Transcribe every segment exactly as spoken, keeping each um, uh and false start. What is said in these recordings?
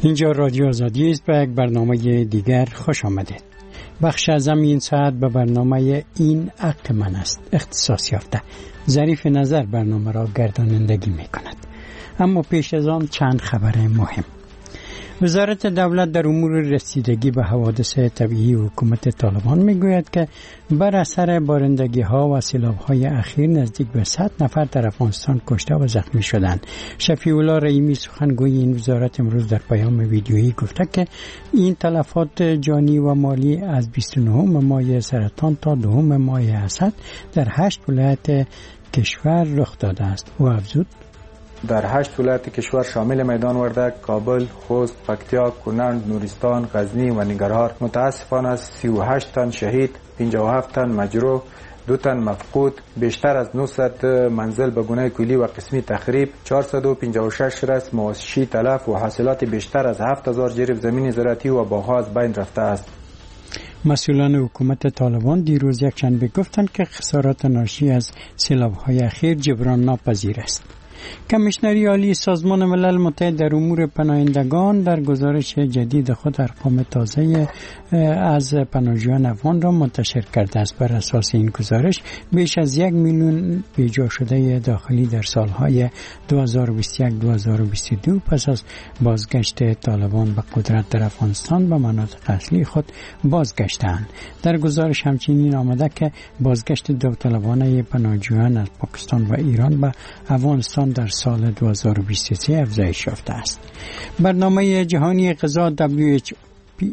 اینجا رادیو آزادی است. به یک برنامه دیگر خوش آمدید. بخش ازم این ساعت به برنامه این حق من است اختصاص یافته. ظریف نظر برنامه را گردانندگی می کند. اما پیش از آن چند خبر مهم. وزارت دولت در امور رسیدگی به حوادث طبیعی حکومت طالبان می گوید که بر اثر بارندگی ها و سیلاب های اخیر نزدیک به صد نفر در افغانستان کشته و زخمی شدند. شفیع الله رحیمی سخنگوی این وزارت امروز در پیام ویدیویی گفته که این تلفات جانی و مالی از بیست و نهم ماه سرطان تا دوم ماه اسد در هشت ولایت کشور رخ داده است. او افزود در هشت ولایت کشور شامل میدان وردک، کابل، خوست، پکتیا، کنند، نورستان، غزنی و ننگرهار متاسفانه سی و هشت تن شهید، پنجاه و هفت تن مجروح، دو تن مفقود، بیشتر از نهصد منزل به گونه کلی و قسمی تخریب، چهارصد و پنجاه و شش رس مواشی تلف و حاصلات بیشتر از هفت هزار جریب زمین زراعتی و باغ‌ها از بین رفته است. مسئولان حکومت طالبان دیروز یکشنبه گفتند که خسارات ناشی از سیلاب‌های اخیر جبران ناپذیر است. کمیشنری عالی سازمان ملل متحد در امور پناهندگان در گزارش جدید خود ارقام تازه از پناهجویان افغان را منتشر کرده است. بر اساس این گزارش بیش از یک میلیون بیجا شده داخلی در سالهای دو هزار و بیست و یک دو هزار و بیست و دو پس از بازگشت طالبان به قدرت در افغانستان به مناطق اصلی خود بازگشتند. در گزارش همچنین آمده که بازگشت داوطلبانه پناهجویان از پاکستان و ایران به افغانستان در سال دو هزار و بیست و سه افزایش یافته است. برنامه جهانی غذا دبلیو اچ پی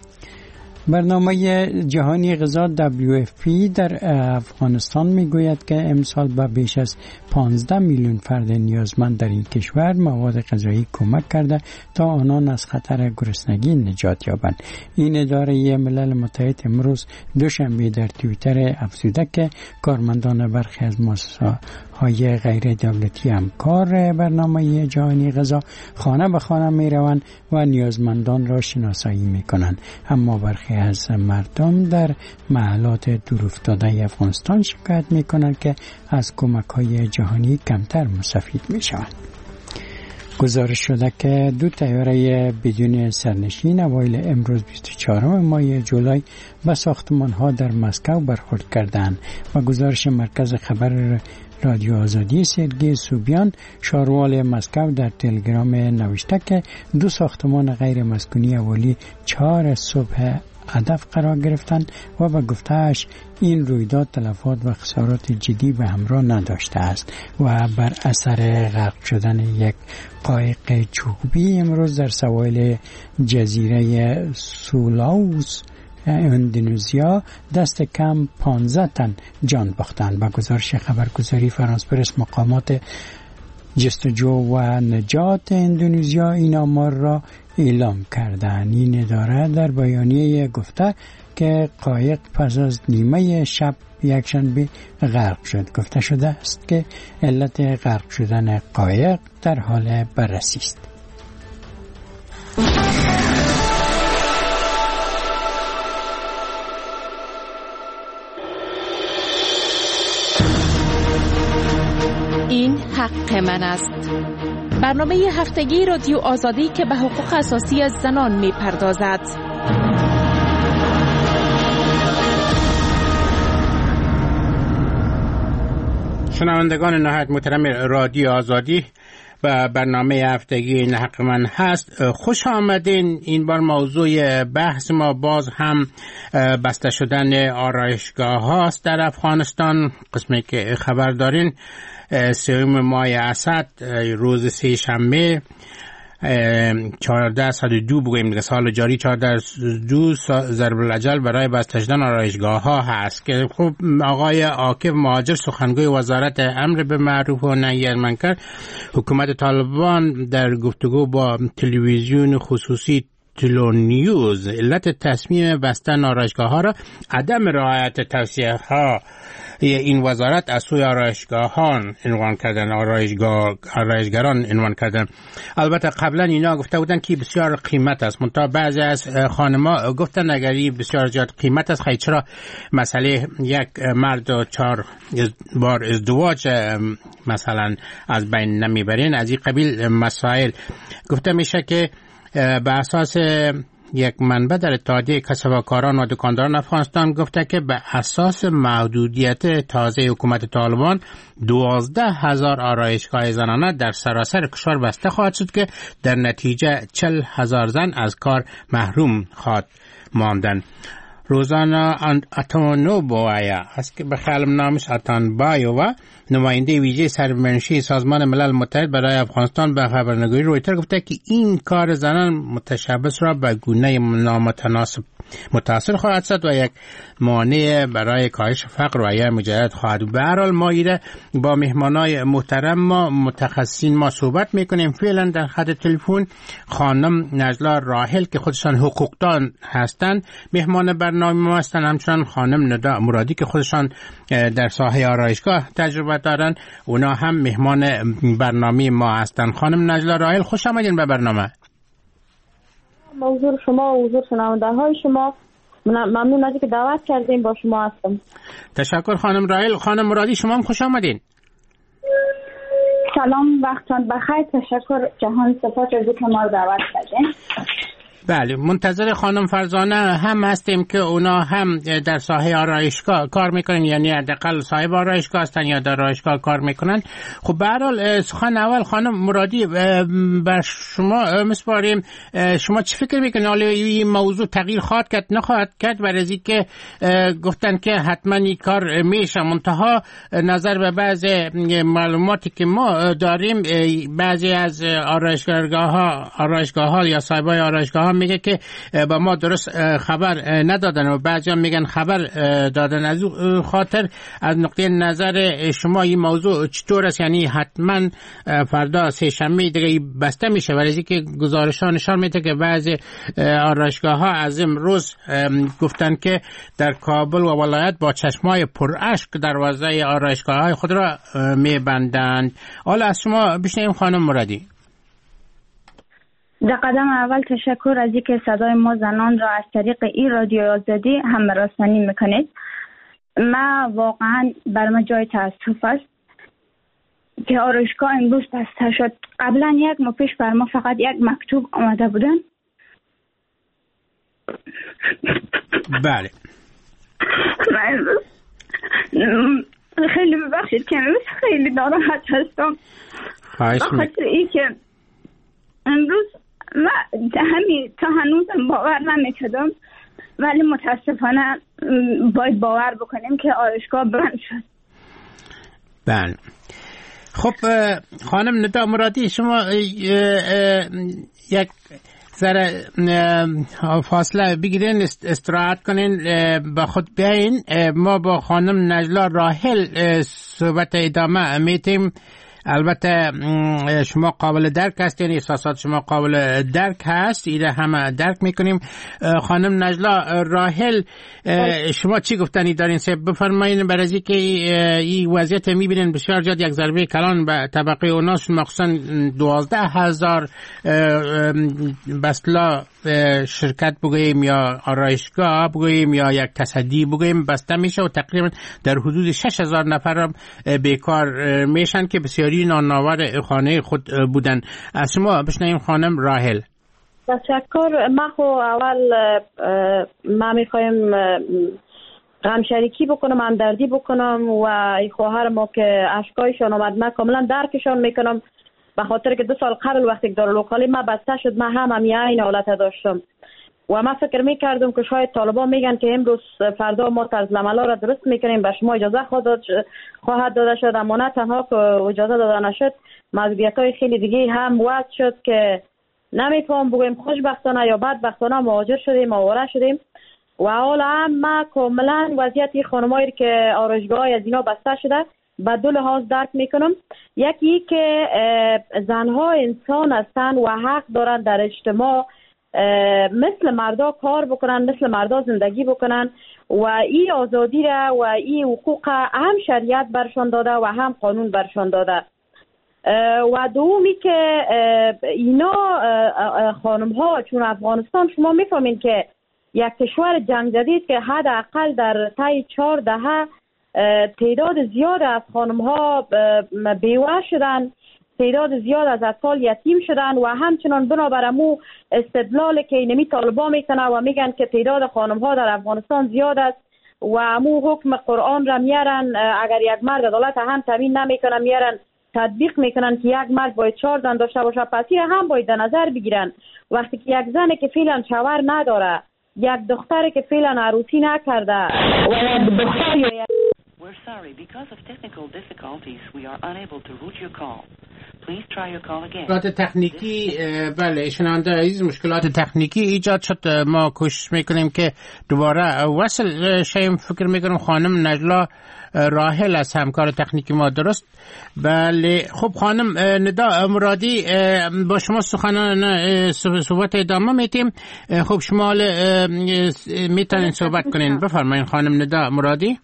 برنامه جهانی غذا دبلیو اف پی در افغانستان میگوید که امسال به بیش از پانزده میلیون فرد نیازمند در این کشور مواد غذایی کمک کرده تا آنان از خطر گرسنگی نجات یابند. این اداره ملل متحد امروز دوشنبه در توییتر افزوده که کارمندان برخی از مؤسسه‌های غیر دولتی همکار برنامه جهانی غذا خانه به خانه می روند و نیازمندان را شناسایی می کنند. اما برخی از مردم در محلات دورافتاده افغانستان شکایت می کنند که از کمک های جهانی کمتر مستفید می شوند. گزارش شده که دو طیاره بدون سرنشین اوایل امروز بیست و چهارم ماه جولای به ساختمان ها در مسکو برخورد کردند و گزارش مرکز خبر رادیو آزادی سرگی سوبیان شاروال مسکو در تلگرام نوشته که دو ساختمان غیر مسکونی اولی چهار صبح هدف قرار گرفتند و به گفته‌اش این رویداد تلفات و خسارات جدی به همراه نداشته است و بر اثر غرق شدن یک قایق چوبی امروز در سواحل جزیره سولاوس اندونزیا دست کم پانزده تن جان باختند. با گزارش خبرگزاری فرانس پرس مقامات جستجو و نجات اندونزیا این آمار را اعلام کردند. این اداره در بیانیه گفته که قایق پس از نیمه شب یکشنبه غرق شد. گفته شده است که علت غرق شدن قایق در حال بررسی است. این حق من است. برنامه هفتگی رادیو آزادی که به حقوق اساسی از زنان می پردازد. شنوندگان نهایت محترم رادیو آزادی و برنامه هفتگی این حق من هست، خوش آمدین. این بار موضوع بحث ما باز هم بسته شدن آرایشگاه هاست در افغانستان. قسمی که خبر دارین سوم ماه اسد روز سه شنبه چهارده صد و دو بگوییم دیگه سال جاری چهارده دو ضرب الاجل برای بسته شدن آرایشگاه ها هست که خب آقای عاکف مهاجر سخنگوی وزارت امر به معروف و نهی از منکر حکومت طالبان در گفتگو با تلویزیون خصوصی تلو نیوز علت تصمیم بستن آرایشگاه ها را عدم رعایت توصیه ها این وزارت از سوی آرایشگاهان عنوان کردن، آرایشگاه آرایشگران عنوان کردن. البته قبلا اینا گفته بودن که بسیار قیمت است، منتها بعضی از خانم‌ها گفتن اگر این بسیار زیاد قیمت است خیلی چرا مسئله یک مرد و چهار بار ازدواج مثلا از بین نمیبرین. از این قبیل مسائل گفته میشه که به اساس یک منبع در اتحادیه کسب‌وکاران و دکانداران افغانستان گفته که به اساس محدودیت تازه حکومت طالبان دوازده هزار آرایشگاه زنانه در سراسر کشور بسته خواهد شد که در نتیجه چل هزار زن از کار محروم خواهد ماندن. روزانا اتانو بایا است که به خیالم نامش اتان بایو نماینده ویژه سرمنشی سازمان ملل متحد برای افغانستان به خبرنگاری رویتر گفته که این کار زنان متشبث را به گونه نامتناسب متاثر خواهد شد و یک مانع برای کاهش فقر و عیار مجدد خواهد بود. به هر حال ما ایره با مهمانای محترم ما متخصصین ما صحبت میکنیم. فعلا در خط تلفن خانم نجلا راحل که خودشان حقوقدان هستند مهمان برنامه ما هستند، همچنان خانم ندا مرادی که خودشان در ساحه آرایشگاه تجربه دارن، اونا هم مهمان برنامه ما هستند. خانم نجلا راحل خوش آمدین به برنامه. حضور شما و حضور شنونده های شما ممنون از اینکه دعوت کردیم، با شما هستم. تشکر خانم راحل. خانم مرادی شما هم خوش آمدین. سلام، وقتتان بخیر. تشکر جهان صفات از اینکه ما رو دعوت کردین. بله، منتظر خانم فرزانه هم هستیم که اونا هم در ساحه آرایشگاه کار میکنن، یعنی حداقل صاحب آرایشگاه هستن یا در آرایشگاه کار میکنن. خب به هر حال سخن اول خانم مرادی بر شما میسپاریم. شما چی فکر میکنید حالا این موضوع تغییر خواهد کرد نخواهد کرد؟ برای اینکه گفتن که حتما این کار میشه، منتها نظر به بعض معلوماتی که ما داریم بعضی از آرایشگاه ها آرایشگاه ها یا صاحبای آرایشگاه ها میگه که با ما درست خبر ندادن و بعضیا میگن خبر دادن. از خاطر از نقطه نظر شما این موضوع چطور است؟ یعنی حتما فردا سه شنبه دیگه بسته میشه؟ برای اینکه گزارش ها نشان میده که بعضی آرایشگاه ها از امروز گفتن که در کابل و ولایت با چشمای پراشک دروازه آرایشگاه های خود را میبندند. حالا از شما بشنویم خانم مرادی. در قدم اول تشکر از اینکه صدای ما زنان را از طریق این رادیو آزادی همراسانی میکنید. ما واقعا بر ما جای تاسف است که آرایشگاه امروز بسته شد. قبلا یک ماه پیش بر ما فقط یک مکتوب آمده بودن. بله. من خیلی ببخشید که امروز خیلی ناراحت هستم. خواهش میکنم. بخاطر اینکه امروز و همین تا هنوزم باور نمی‌کردم، ولی متاسفانه باید باور بکنیم که آرایشگاه بند شد. بله. خب خانم ندا مرادی شما یک ذره فاصله بگیرین، استراحت کنین، با خود بیاین. ما با خانم نجلا راحل صحبت ادامه میتیم. البته شما قابل درک هست، یعنی احساسات شما قابل درک هست، ایره همه درک میکنیم. خانم نجلا راحل شما چی گفتنی دارین؟ سه بفرمایین. برای اینکه این وضعیت میبینین بسیار زیاد یک ضربه کلان به طبقه اوناس، مخصوصا دوازده هزار بسلا شرکت بگوییم یا آرایشگاه بگوییم یا یک تصدی بگوییم بسته میشه و تقریبا در حدود شش هزار نفر هم بیکار میشن که بسیاری نانآور خانه خود بودن. از شما بشنویم خانم راحل. تشکر. ما خو اول ما میخوایم غم شریکی بکنم، همدردی بکنم و ای خواهر ما که اشکایشان آمد من کاملا درکشان میکنم، به خاطر که دو سال قبل وقتی که دارالمعارف ما بسته شد ما هم هم این حالت داشتم و ما فکر میکردم که شاید طالبان میگن که امروز فردا ما طرز العمل را درست میکنیم، به شما اجازه خواهد داده شد، اما نه تنها که اجازه داده نشد، محدودیت های خیلی دیگه هم وضع شد که نمیتونم بگویم خوشبختانه یا بدبختانه مهاجر شدیم، آواره شدیم و حالا هم ما کاملا وضعیت خانمایی که آرایشگاه از اینا بسته شده به دو لحاظ درک میکنم. یکی که زنها انسان هستن و حق دارن در اجتماع مثل مردا کار بکنن، مثل مردا زندگی بکنن و این آزادی را و این حقوق هم شریعت برشان داده و هم قانون برشان داده. و دومی که اینا خانم ها، چون افغانستان شما میفهمین که یک کشور جنگ جدید که حداقل در طی چهار دهه تعداد زیاد از خانم ها بیوه شدن، تعداد زیاد از اطفال یتیم شدن و همچنان بنابر امو استدلال که اینمی طالبا میکنه و میگن که تعداد خانم ها در افغانستان زیاد است و امو حکم قرآن را میارن، اگر یک مرد عدالت هم تامین نمیکنه میارن تطبیق میکنن که یک مرد باید چهار زن داشته باشه. پس این هم باید در نظر بگیرن. وقتی که یک زن که فعلا شوهر نداره، یک دختر که فعلا عروسی نکرده و یک دختر یا We're sorry, because of technical difficulties, we are unable to route your call. Please try your call again. مشکلات تکنیکی، بله شنونده عزیز، مشکلات تکنیکی ایجاد شد. ما کوشش میکنیم که دوباره وصل شیم. فکر میکنم خانم نجلا راحل از همکار تکنیکی ما. درست؟ بله. خب خانم ندا مرادی، با شما سخنان صحبت ادامه میتیم. خب شما میتونین صحبت کنین. بفرمایین خانم ندا مرادی.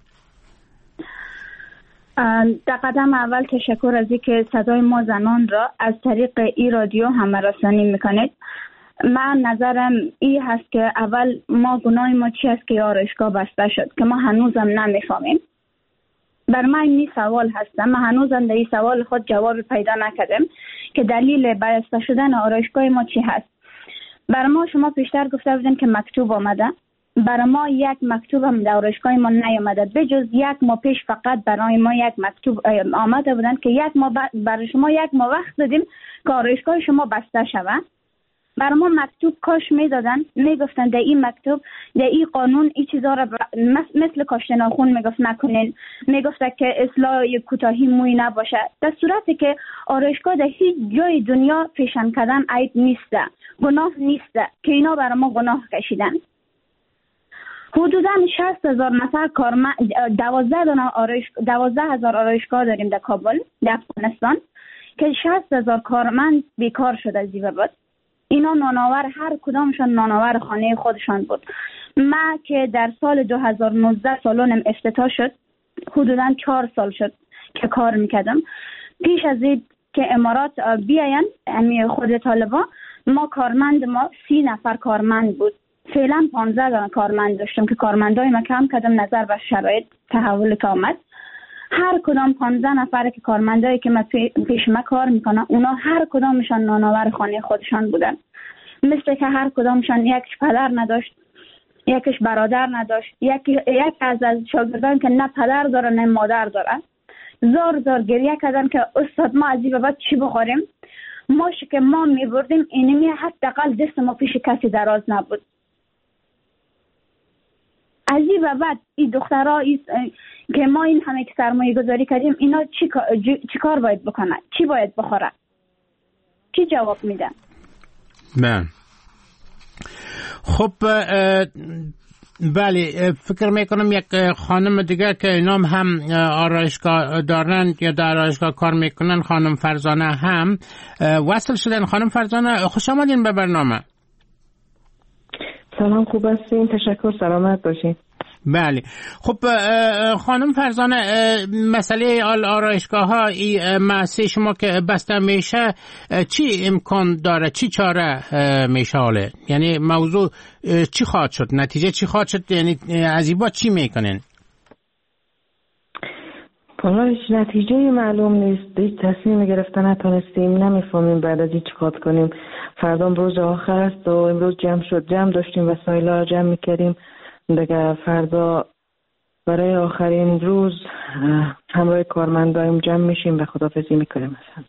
در قدم اول تشکر از اینکه صدای ما زنان را از طریق ای رادیو همرسانی میکنید. من نظرم این هست که اول ما گناه ما چی است که آرایشگاه بسته شد که ما هنوزم نمیفهمیم. بر من این سوال هستم، من هنوزم در این سوال خود جواب پیدا نکردم که دلیل بسته شدن آرایشگاه ما چی هست. بر ما شما پیشتر گفته بودین که مکتوب آمده، برای ما یک مکتوب هم در آرایشگاه ما نیامده. بجز یک ماه پیش فقط برای ما یک مکتوب آمده بودن که یک ماه برای شما یک ماه وقت دادیم که آرایشگاه شما بسته شود. برای ما مکتوب کاش میدادن، میگفتن در این مکتوب در این قانون این چیزا را مثل کاشت ناخن میگفت نکنین، میگفت که اصلاح کوتاهی موی نباشه. در صورتی که آرایشگاه در هیچ جای دنیا پیشن کردن عیب نیست، گناه نیست که اینا برای ما گناه کشیدن. حدوداً شصت هزار نفر کارمند، دوازده دانه آرایش دوازده هزار آرایشگاه داریم در کابل، در افغانستان، که شصت هزار کارمند بیکار شده از این بعد. اینا نانآور، هر کدامشان نانآور خانه خودشان بود. ما که در سال دو هزار و نوزده سالونم افتتاح شد، حدوداً چهار سال شد که کار میکردم. پیش از این که امارات بیاین، یعنی خود طالبان، ما کارمند ما سی نفر کارمند بود. فعلا پانزده دانه کارمند داشتم که کارمندای ما کم کردم نظر به شرایط تحول که آمد. هر کدام پانزده نفر که کارمندایی که ما پیش ما کار میکنن، اونا هر کدامشان نانآور خانه خودشان بودن. مثل که هر کدامشان یکش پدر نداشت، یکش برادر نداشت، یک یک از از شاگردان که نه پدر داره نه مادر داره. زار زار گریه کردن که استاد ما از این بعد چی بخوریم؟ ماشی که ما میبردیم اینمی حداقل دست ما پیش کسی دراز نبود. از این بعد این دخترها ای... که ما این همه که سرمایه گذاری کردیم، اینا چی... چی کار باید بکنن؟ چی باید بخوره؟ چی جواب میدن؟ بله. خب بله، فکر میکنم یک خانم دیگر که اینام هم آرایشگاه دارن یا در آرایشگاه کار میکنن، خانم فرزانه هم وصل شدن. خانم فرزانه خوش آمدین به برنامه. سلام، خوب هستین؟ تشکر، سلامت باشین. بله. خب خانم فرزانه، مسئله آرایشگاه ها مؤسسه شما که بسته میشه چی امکان داره، چی چاره میشه حاله؟ یعنی موضوع چی خواهد شد، نتیجه چی خواهد شد، یعنی از این بعد چی میکنین؟ والا هیچ نتیجه معلوم نیست، هیچ تصمیم گرفتن نتونستیم، نمیفهمیم بعد از این چی کار کنیم. فردا روز آخر است و امروز جمع شد، جمع داشتیم وسایل ها جمع میکردیم دیگه. فردا برای آخرین روز همراه کارمندایم جمع میشیم و خداحافظی میکنیم اصلا.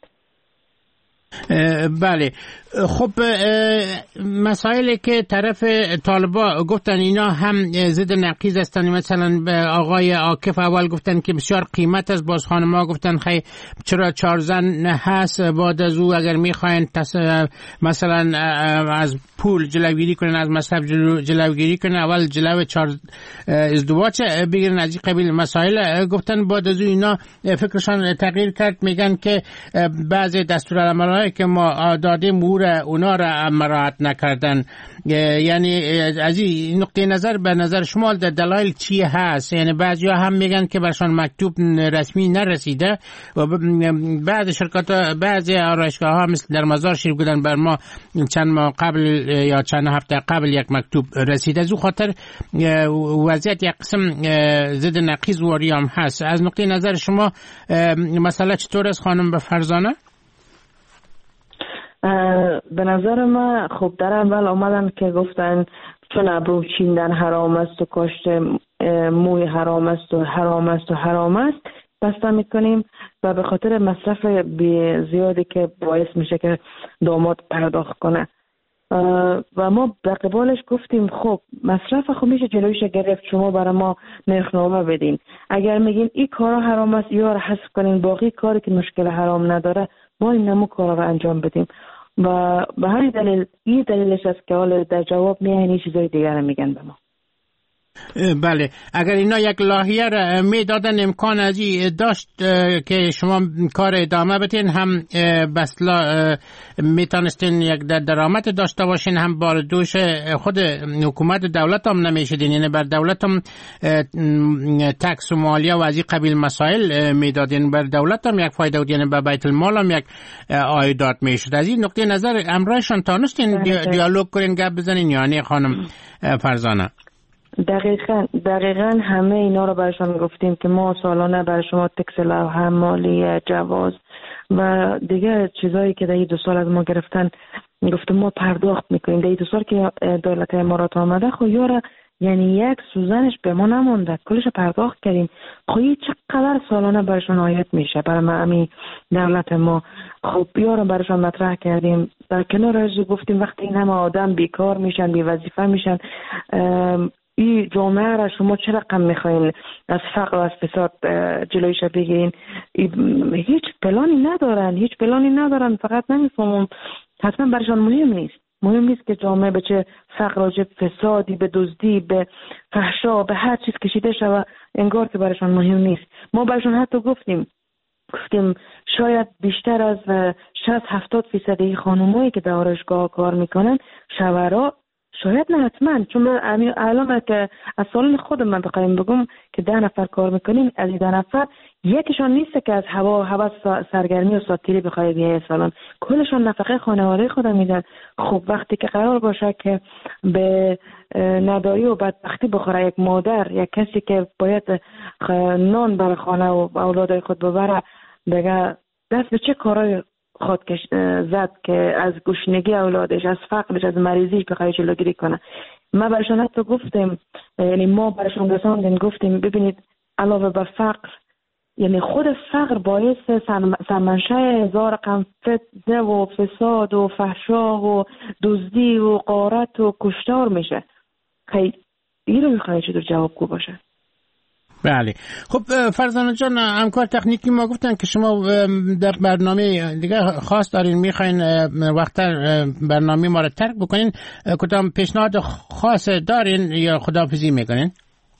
بله. خب مسائلی که طرف طالبا گفتن اینا هم ضد نقیض هستن. مثلا آقای عاکف اول گفتن که بسیار قیمت است، باز خانم ها گفتن خیلی چرا چهار زن هست، بعد از او اگر میخواین مثلا از پول جلوگیری کنن، از مصرف جلوگیری کنن، اول جلو چهار ازدواج بگیرن. از این قبیل مسائل گفتن. بعد از او اینا فکرشان تغییر کرد، میگن که بعضی دستورالعمل‌هایی که ما دادیم اونا را مراعات نکردن. یعنی از این نقطه نظر به نظر شما دلایل چی هست؟ یعنی بعضیا هم میگن که برشان مکتوب رسمی نرسیده و بعض شرکات بعضی آرایشگاه ها مثل در مزار شریف بودن بر ما چند ماه قبل یا چند هفته قبل یک مکتوب رسیده. از او خاطر وضعیت یک قسم ضد نقیض واریام هست. از نقطه نظر شما مسئله چطور است خانم به فرزانه؟ به نظر من خب در اول آمدن که گفتن چون ابرو چیندن حرام است و کاشت موی حرام است و حرام است و حرام است بسته میکنیم و به خاطر مصرف زیادی که باعث میشه که داماد پرداخت کنه و ما در قبالش گفتیم خب مصرف خب میشه جلویش گرفت، شما برای ما نرخنامه بدین، اگر میگین این کارا حرام است یا حذف کنین، باقی کاری که مشکل حرام نداره ما این نمو کارا رو انجام بدیم و به هر دلیل این دلیلش است که حالا در جواب میایین چیزای دیگر میگن به ما. بله، اگر اینا یک لاهیه را میدادن امکان از این داشت که شما کار ادامه بدین، هم بسلا میتونستین یک درآمد داشته باشین، هم بار دوش خود حکومت و دولت هم نمیشدین، یعنی بر دولت هم تکس و مالیه و از این قبیل مسائل میدادین، بر دولت هم یک فایده بود، یعنی به بیت المال هم یک عایدات میشد. از این نقطه نظر امرایشان تانستین دیالوگ کنین، گپ بزنین یا نه خانم فرزانه؟ دقیقاً دقیقاً همه اینا رو برشان گفتیم که ما سالانه برای شما تکس لوحه، مالیه، جواز و دیگه چیزایی که در این دو سال از ما گرفتن گفتم ما پرداخت میکنیم. در این دو سال که دولت امارات آمده خب یاره یعنی یک سوزنش به ما نمونده، کلش پرداخت کردیم. خب این چقدر سالانه برشان عاید میشه برای ما دولت ما. خب یاره برشان مطرح کردیم، در کنار از گفتیم وقتی این همه آدم بیکار میشن، بی وظیفه میشن، این جامعه را شما چه رقم میخواین از فقر و از فساد جلویش بگیرین؟ هیچ پلانی ندارن، هیچ پلانی ندارن، فقط نمیفهمم حتما برشان مهم نیست. مهم نیست که جامعه به چه فقر و چه فسادی، به دزدی، به فحشا، به هر چیز کشیده شود، انگار که برشان مهم نیست. ما برشان حتی گفتیم گفتیم شاید بیشتر از شصت هفتاد فیصد خانمایی که در آرایشگاه کار میکنن شوهرها، شاید نه حتما، چون من الان که از سالن خودم من بخوایم بگم که ده نفر کار میکنیم، از این ده نفر یکیشان نیست که از هوا هوا سرگرمی و ساتیری بخواد بیای سالن، کلشان نفقه خانواده خودم میدن. خب وقتی که قرار باشه که به نداری و بدبختی بخوره یک مادر، یک کسی که باید نان برای خانه و اولادای خود ببره، دیگه دست به چه کارای خودکش زد که از گشنگی اولادش، از فقرش، از مریضیش بخواد جلوگیری کنه. ما برشان حتی گفتیم، یعنی ما برشان رساندیم گفتیم ببینید علاوه بر فقر، یعنی خود فقر باعث سرمنشه هزار رقم فتنه و فساد و فحشا و دزدی و غارت و کشتار میشه. خیلی این رو میخواهی چطور جوابگو باشه؟ بله. خب فرزانه جان، همکار تکنیکی ما گفتن که شما در برنامه دیگه خاص دارین، میخواین وقت برنامه ما رو ترک بکنین، کدام پیشنهاد خاص دارین یا خداحافظی میکنین؟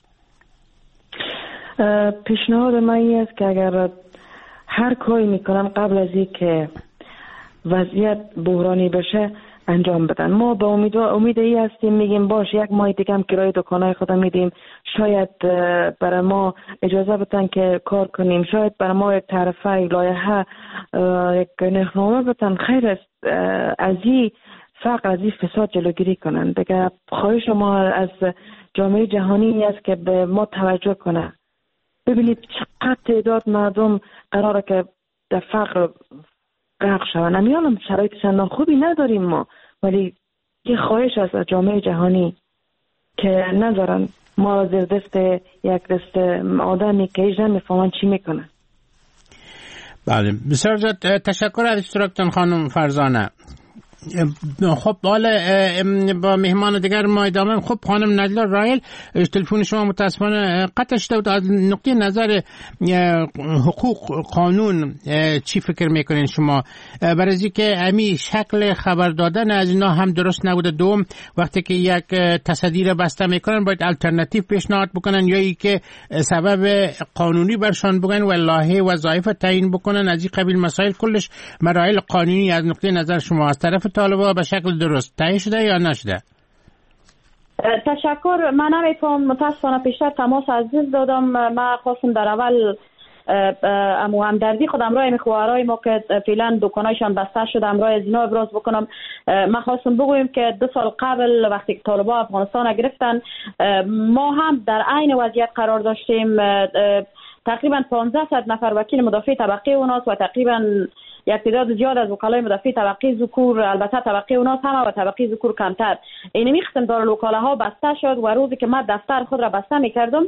پیشنهاد من این است که اگر هر کاری میکنم قبل از این که وضعیت بحرانی بشه انجام بدن. ما به امید امید ای هستیم، میگیم باش یک ماه دیگه هم کرایه دکانای خودم میدیم، شاید برای ما اجازه بدن که کار کنیم، شاید برای ما یک تعرفه، لایحه، یک نرخنامه بدن. خیر است از این فقر، از این فساد جلوگیری کنن. دیگه خواهش ما از جامعه جهانی است که به ما توجه کنه. ببینید چقدر تعداد مردم قراره که در فقر غرق شوند. نمی‌دونم شرایط چندان خوبی نداریم ما، ولی یه خواهش است از جامعه جهانی که نذارن ما زیر دست یک دست آدمی که ایجا نمی‌فهمن چی میکنن. بله، بسیار زیاد تشکر از اشتراکتان خانم فرزانه. خب حالا با مهمان دیگر ما ادامه. خب خانم نجلا رایل، تلفن شما متاسفانه قطع شده بود. از نقطه نظر حقوق قانون چی فکر میکنین شما؟ برای که امی شکل خبر دادن از اینا هم درست نبوده. دوم وقتی که یک تصدی بسته میکنن باید الटरनेटिव پیشنهاد بکنن یا ای که سبب قانونی برشان بگن و لایحه وظایف تعیین بکنن. از این قبیل مسائل کلش مراحل قانونی از نقطه نظر شما از طرف طالبا به شکل درست تعیین شده یا نشده؟ تشکر. من نمیتونم متاسفانه پیشتر تماس عزیز دادم. من خواستم در اول امو همدردی خودم رای میخوارای ما که فعلا دکانایشان بسته شده هم رای از اینا ابراز بکنم. من خواستم بگویم که دو سال قبل وقتی که طالبا افغانستان گرفتن ما هم در عین وضعیت قرار داشتیم. تقریبا پانزده صد نفر وکیل مدافع طبقه اوناست و تقریبا یک تعداد زیاد از وکلای مدافع طبقه ذکور، البته طبقه اوناس هم و طبقه ذکور کمتر، اینمی قسم دارالوکاله بسته شد و روزی که من دفتر خود را بسته میکردم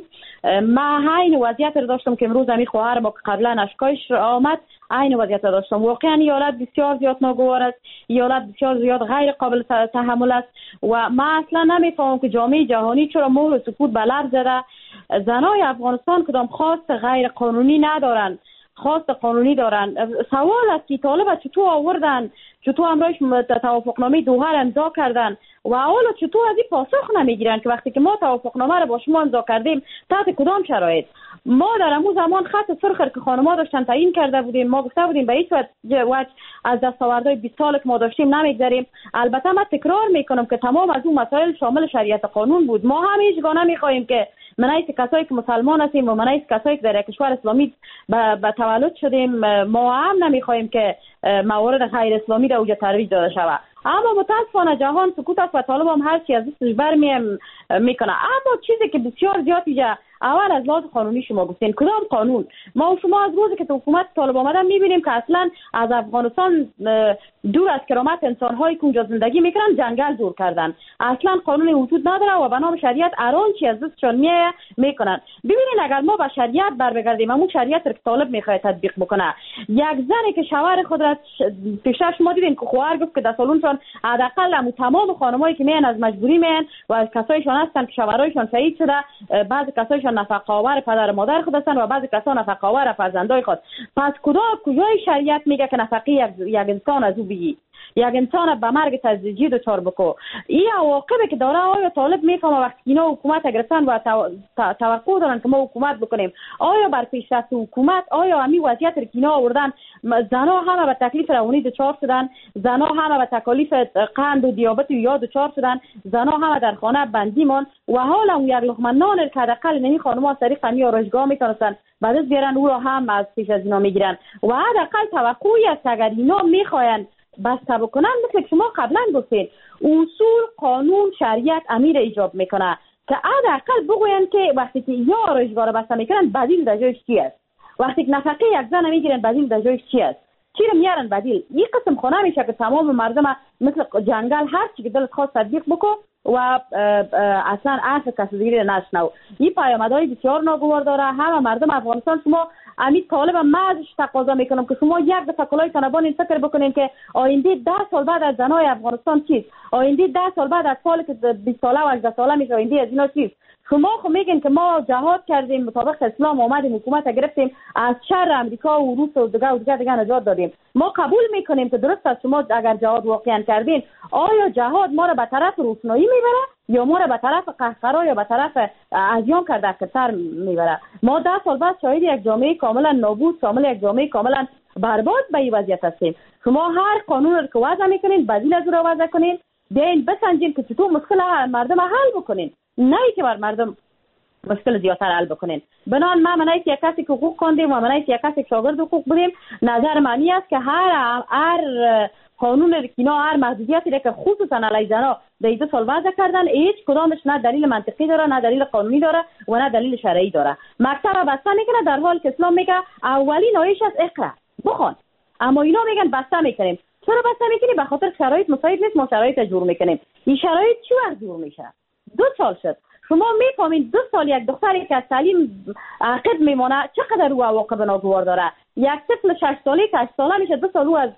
ما این وضعیت را داشتم که امروز امی خواهر ما که قبلا اشکایش آمد این وضعیت را داشتم. واقعا این حالت بسیار زیاد ناگوار است، این حالت بسیار زیاد غیر قابل تحمل است و ما اصلا نمیفهمم که جامعه جهانی چرا مهر سکوت به لب زده. زنای افغانستان کدام خواست غیر قانونی ندارن، خواست قانونی دارن. سوال است که طالب چطور آوردن، چطور امروز توافقنامه دوحه را امضا کردن و حالا چطور از این پاسخ نمیگیرن که وقتی که ما توافقنامه را با شما امضا کردیم تحت کدام شرایط؟ ما در همون زمان خط سرخ که خانم‌ها داشتن تعیین کرده بودیم، ما گفته بودیم به هیچ وجه از دستاوردهای بیست سال که ما داشتیم نمیگذریم. البته من تکرار میکنم که تمام از اون مسائل شامل شریعت قانون بود. ما هم هیچگاه نمیخواهیم که من از کسایی که مسلمان هستیم و من از کسایی که در کشور اسلامی به تولد شدیم ما هم نمیخواهیم که موارد غیر اسلامی را اوجا ترویج داده شود. اما متاسفانه جهان سکوت است و طالب هم هر چی از دستش برمی میکنه. اما چیزی که بسیار زیاد اینجا اول از لحاظ قانونی شما گفتین کدام قانون؟ ما و شما از روزی که تو حکومت طالب آمدن میبینیم که اصلا از افغانستان دور از کرامت انسان‌هایی که اونجا زندگی میکنن جنگل دور کردن، اصلا قانون وجود نداره و به نام شریعت هر چی از دستشون میه میکنن. ببینید اگر ما به شریعت بر بگردیم، همون شریعت که طالب میخواد تطبیق بکنه، یک زنی که شوهر خود را پیشتر شما دیدین که خواهر گفت که در سالونشون حداقل همون تمام خانمایی که میان از مجبوری میان و از کسایشون هستن که شوهرایشون شهید شده، بعضی کسایشون نفقه آور پدر مادر خود هستن و بعضی کسا نفقه آور فرزندای خود. پس کجا کجای شریعت میگه که نفقه یک, یک انسان از او بگی، یک انسان به مرگ تزریجی دچار بکو؟ این عواقبی که داره آیا طالب میفهمه وقتی اینا حکومت گرفتن و توقع دارن که ما حکومت بکنیم؟ آیا بر پیشرفت حکومت آیا همین وضعیت که اینا آوردن زنا همه به تکلیف روانی دچار شدن، زنا همه به تکالیف قند و دیابت و یا دچار شدن، زنا همه در خانه بندی مان و حالا اون یک لقمه نان که حداقل نمی خانم‌ها از طریق همین آرایشگاه میتونستن بعد از بیارن او را هم از پیش از اینا میگیرن و حداقل توقعی است اگر اینا میخواین بسته بکنن مثل که شما قبلا گفتین اصول قانون شریعت امیر ایجاب میکنه که حداقل بگوین که وقتی که یا آرایشگاه را بسته میکنن بدیل در جایش چی است، وقتی که نفقه یک زن میگیرن بدیل در جایش چی است، چی رو میارن بدیل؟ این قسم خونه میشه که تمام مردم مثل جنگل هر چی که دلت خواست تطبیق بکن و اصلا حرف کسی دیگه نشنو. این پیامدهای بسیار ناگوار داره. همه مردم افغانستان شما امید طالب هم ازش تقاضا میکنم که شما یک دفعه کلای طالبان این فکر بکنین که آینده ده سال بعد از زنای افغانستان چیست، آینده ده سال بعد از سال که بیست ساله و هجده ساله میشه آینده از اینا چیست. شما خو میگین که ما جهاد کردیم مطابق اسلام اومدیم حکومت گرفتیم از شر امریکا و روس و دیگه و دیگه دیگه نجات دادیم. ما قبول میکنیم که درست است شما اگر جهاد واقعا کردین، آیا جهاد ما را به طرف روسنایی میبره یا ما را به طرف قهقرا یا به طرف ازیان کرده کتر میبره؟ ما ده سال بعد شاهد یک جامعه کاملا نابود، شامل یک جامعه کاملا برباد به این وضعیت هستیم. شما هر قانون رو که وضع میکنین بدیل از او را وضع کنین، بیاین بسنجین که چطور مشکل مردم حل بکنین، نه که بر مردم مشکل زیادتر حل بکنین. بنان ما منای یک کسی که حقوق خوندیم و منای یک کسی که شاگرد حقوق بودیم، نظر معنی است که هر هر قانون رکینا هر محدودیتی که خصوصا علیه زنا در دو سال وضع کردن هیچ کدامش نه دلیل منطقی داره، نه دلیل قانونی داره و نه دلیل شرعی داره. مکتب بسته میکنه در حالی که اسلام میگه اولین آیش از اقرا بخون، اما اینا میگن بسته میکنیم. چرا بسته میکنیم؟ به خاطر شرایط مساعد نیست، ما شرایط جور میکنیم. این شرایط چی وقت جور میشه؟ دو سال شد. شما میفهمین دو سال یک دختری که از تعلیم عقب میمونه چقدر رو عواقب ناگوار داره. یک طفل شش ساله که هشت ساله میشه دو سال رو از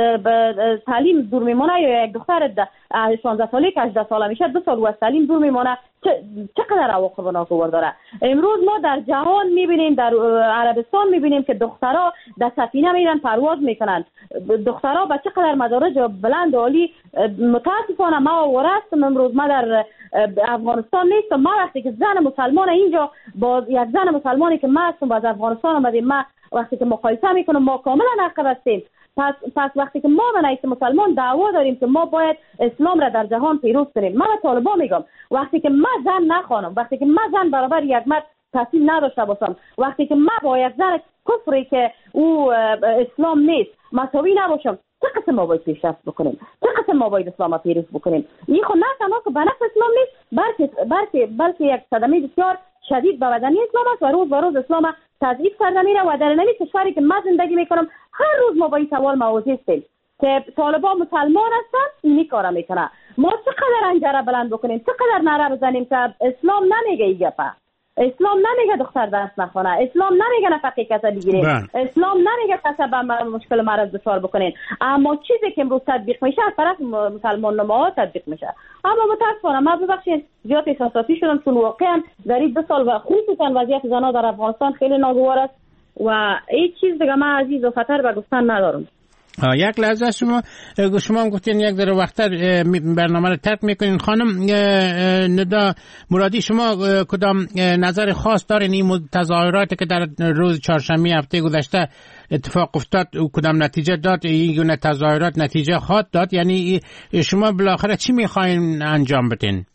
تعلیم دور میمونه، یا یک دختر شانزده ساله که هجده ساله میشه دو سال رو از تعلیم دور میمونه. چقدر عواقب ناگوار داره. امروز ما در جهان میبینیم، در عربستان میبینیم که دخترها در سفینه میرن پرواز میکنن. دخترها با چقدر مدارج بلند و عالی. متاسفانه ما ورستم امروز ما در افغانستان نیستم. ما وقتی که زن مسلمان اینجا با یک زن مسلمانی که ما هستم باز افغانستان اومدیم، ما وقتی که مقایسه میکنم ما کاملا عقب هستیم. پس پس وقتی که ما به نیت مسلمان دعوا داریم که ما باید اسلام را در جهان پیروز کنیم، من به طالبان میگم وقتی که ما زن نخوانم، وقتی که ما زن برابر یک مرد تصمیم نداشته باشم، وقتی که ما با یک زن کفری که او اسلام نیست مساوی نباشم، چه قسم ما باید پیشرفت بکنیم؟ چه قسم ما باید اسلام را پیروز بکنیم؟ این خود نه تنها که به نفع اسلام نیست، بلکه بلکه بلکه یک صدمه بسیار شدید به بدنی اسلام است و روز به روز اسلام تضعیف کرده میره و در نمی کشوری که من زندگی میکنم هر روز ما با این سوال مواجه هستیم که طالبان مسلمان هستن، اینی کارا میکنه. ما چقدر انجره بلند بکنیم، چقدر نعره بزنیم که اسلام نمیگه این گپه، اسلام نمیگه دختر دست نخونه، اسلام نمیگه نفقه کسا بگیرین، اسلام نمیگه کسا به مشکل مرض دچار بکنین. اما چیزی که امروز تطبیق میشه از طرف مسلمان نماها تطبیق میشه. اما متاسفانه ما ببخشید زیاد احساساتی شدم، چون واقعا در این دو سال و خصوصا وضعیت زنها در افغانستان خیلی ناگوار است و این چیز دیگه من عزیز و خطر به گفتن ندارم. یک لحظه شما شما هم گفتین یک ذره وقتر برنامه رو ترک میکنین. خانم ندا مرادی، شما کدام نظر خاص دارین این تظاهراتی که در روز چهارشنبه هفته گذشته اتفاق افتاد و کدام نتیجه داد؟ این گونه تظاهرات نتیجه خواهد داد؟ یعنی شما بالاخره چی میخواین انجام بدین؟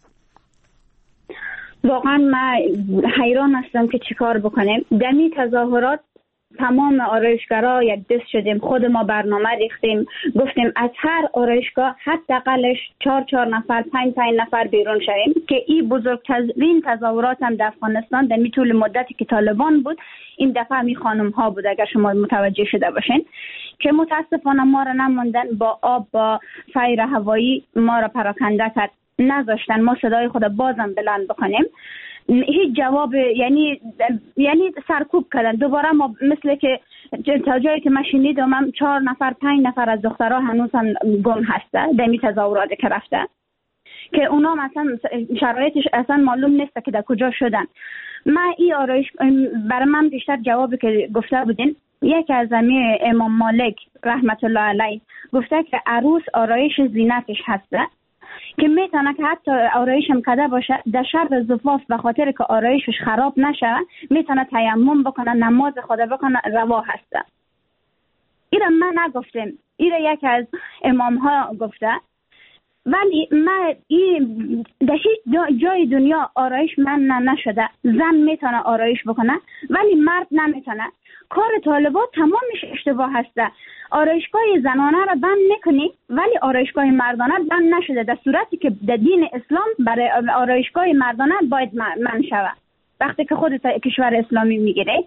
واقعا من حیران هستم که چیکار بکنیم. در این تظاهرات تمام آرایشگرها یک دست شدیم، خود ما برنامه ریختیم، گفتیم از هر آرایشگاه حداقلش چهار چهار نفر پنج پنج نفر بیرون شویم که این بزرگترین تظاهرات هم در افغانستان در می طول مدتی که طالبان بود این دفعه می خانم ها بود، اگر شما متوجه شده باشین، که متاسفانه ما را نموندن با آب با فیر هوایی ما را پراکنده کرد، نذاشتن ما صدای خود بازم بلند بکنیم. هیچ جواب، یعنی یعنی سرکوب کردن دوباره. ما مثل که تا جایی که من شنیدم هم چهار نفر پنج نفر از دخترها هنوز هم گم هسته در این تظاهرات که رفته، که اونا مثلا شرایطش اصلا معلوم نیست که در کجا شدن. من این آرایش برای من بیشتر جوابی که گفته بودین، یکی از امی امام مالک رحمت الله علیه گفته که عروس آرایش زینتش هسته، که میتونه که حتی آرایش هم کده باشه در شب زفاف به خاطر که آرایشش خراب نشه میتونه تیمم بکنه، نماز خدا بکنه، روا هسته. ایره من نگفتیم، ایره یکی از امام ها گفته. ولی من این در هیچ جای دنیا آرایش من نشده. زن میتونه آرایش بکنه ولی مرد نمیتونه. کار طالبان تمامش اشتباه هسته. آرایشگاه زنانه را بند میکنی ولی آرایشگاه مردانه بند نشده، در صورتی که در دین اسلام برای آرایشگاه مردانه باید من شود. وقتی که خود کشور اسلامی میگیره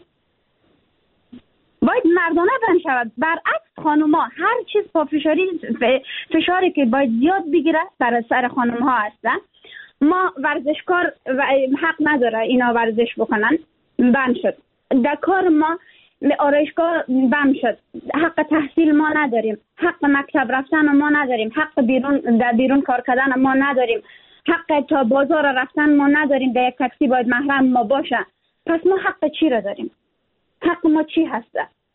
باید مردانه بند شود. برعکس خانوما هر چیز پافشاری فشاری که باید زیاد بگیره بر سر خانومها هسته. ما ورزشکار حق نداره اینا ورزش بکنن، بند شد. در کار ما آرایشگاه بند شد. حق تحصیل ما نداریم، حق مکتب رفتن ما نداریم، حق بیرون در بیرون کار کردن ما نداریم، حق تا بازار رفتن ما نداریم، در یک تاکسی باید محرم ما باشه. پس ما حق چی را داریم؟ حق ما چی هسته؟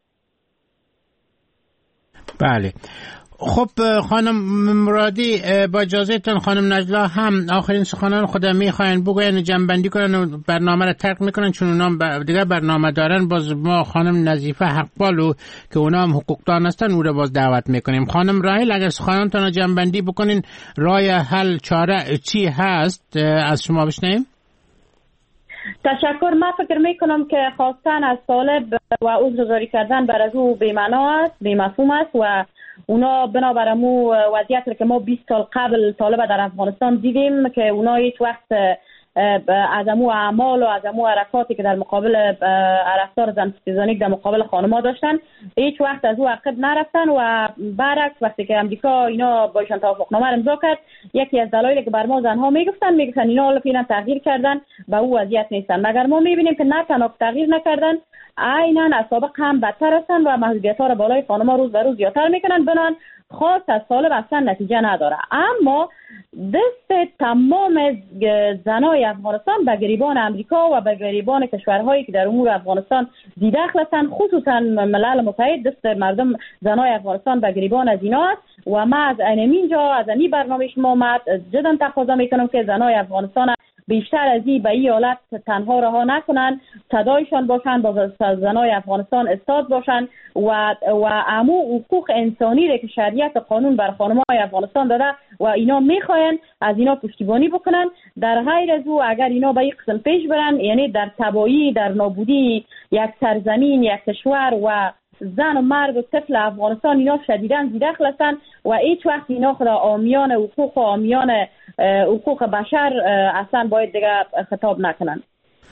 بله. خب خانم مرادی، با اجازهتون خانم نجلا هم آخرین سخنان خودم میخواین بگوین، جنبندی کنن و برنامه را ترک میکنن، چون اونا دیگه برنامه دارن. باز ما خانم نظیفه حقبالو که اونا هم حقوقدان هستن او را باز دعوت میکنیم. خانم راحل، اگر سخنانتون را جنبندی بکنین، راه حل چاره چی هست از شما بشنویم؟ تشکر. من فکر میکنم که خواستن از طالب و عذرگزاری کردن بر از او بی‌معنا است، بی‌مفهوم است و اونا بنابر امو وضعیتی که ما بیست سال قبل طالب در افغانستان دیدیم که اونا هیچ وقت از امو اعمال و از امو حرکاتی که در مقابل رفتار زن ستیزانی در مقابل خانم‌ها داشتن هیچ وقت از او عقب نرفتن و برعکس وقتی که امریکا اینا با ایشان توافقنامه امضا کرد، یکی از دلایلی که بر ما زنها میگفتن میگفتن اینا حالا فعلا تغییر کردن به او وضعیت نیستن، مگر ما میبینیم که نه تنها تغییر نکردن، عیناً از سابق هم بدتر هستن و محدودیت‌ها را بالای خانم‌ها روز به روز زیادتر میکنن. بنان خواست از طالب اصلا نتیجه نداره. اما دست تمام زنای افغانستان به گریبان امریکا و به گریبان کشورهایی که در امور افغانستان دیدخل هستند، خصوصا ملل متحد، دست مردم زنای افغانستان به گریبان از اینا است و ما از اینجا از این برنامه شما مد جدا تقاضا میکنم که زنای افغانستان بیشتر از این به این حالت تنها رها نکنن، صدایشان باشن، با زنای افغانستان استاد باشن و و امو حقوق انسانی را که شریعت قانون بر خانم‌های افغانستان داده و اینا میخواین از اینا پشتیبانی بکنن. در غیر از او اگر اینا به این قسم پیش برن، یعنی در تباهی، در نابودی یک سرزمین، یک کشور و زن و مرد و طفل افغانستان اینا شدیداً زیدخل هستن و هیچ وقت اینا خدا آمیان حقوق و آمیان حقوق بشر اصلا باید دیگه خطاب نکنن.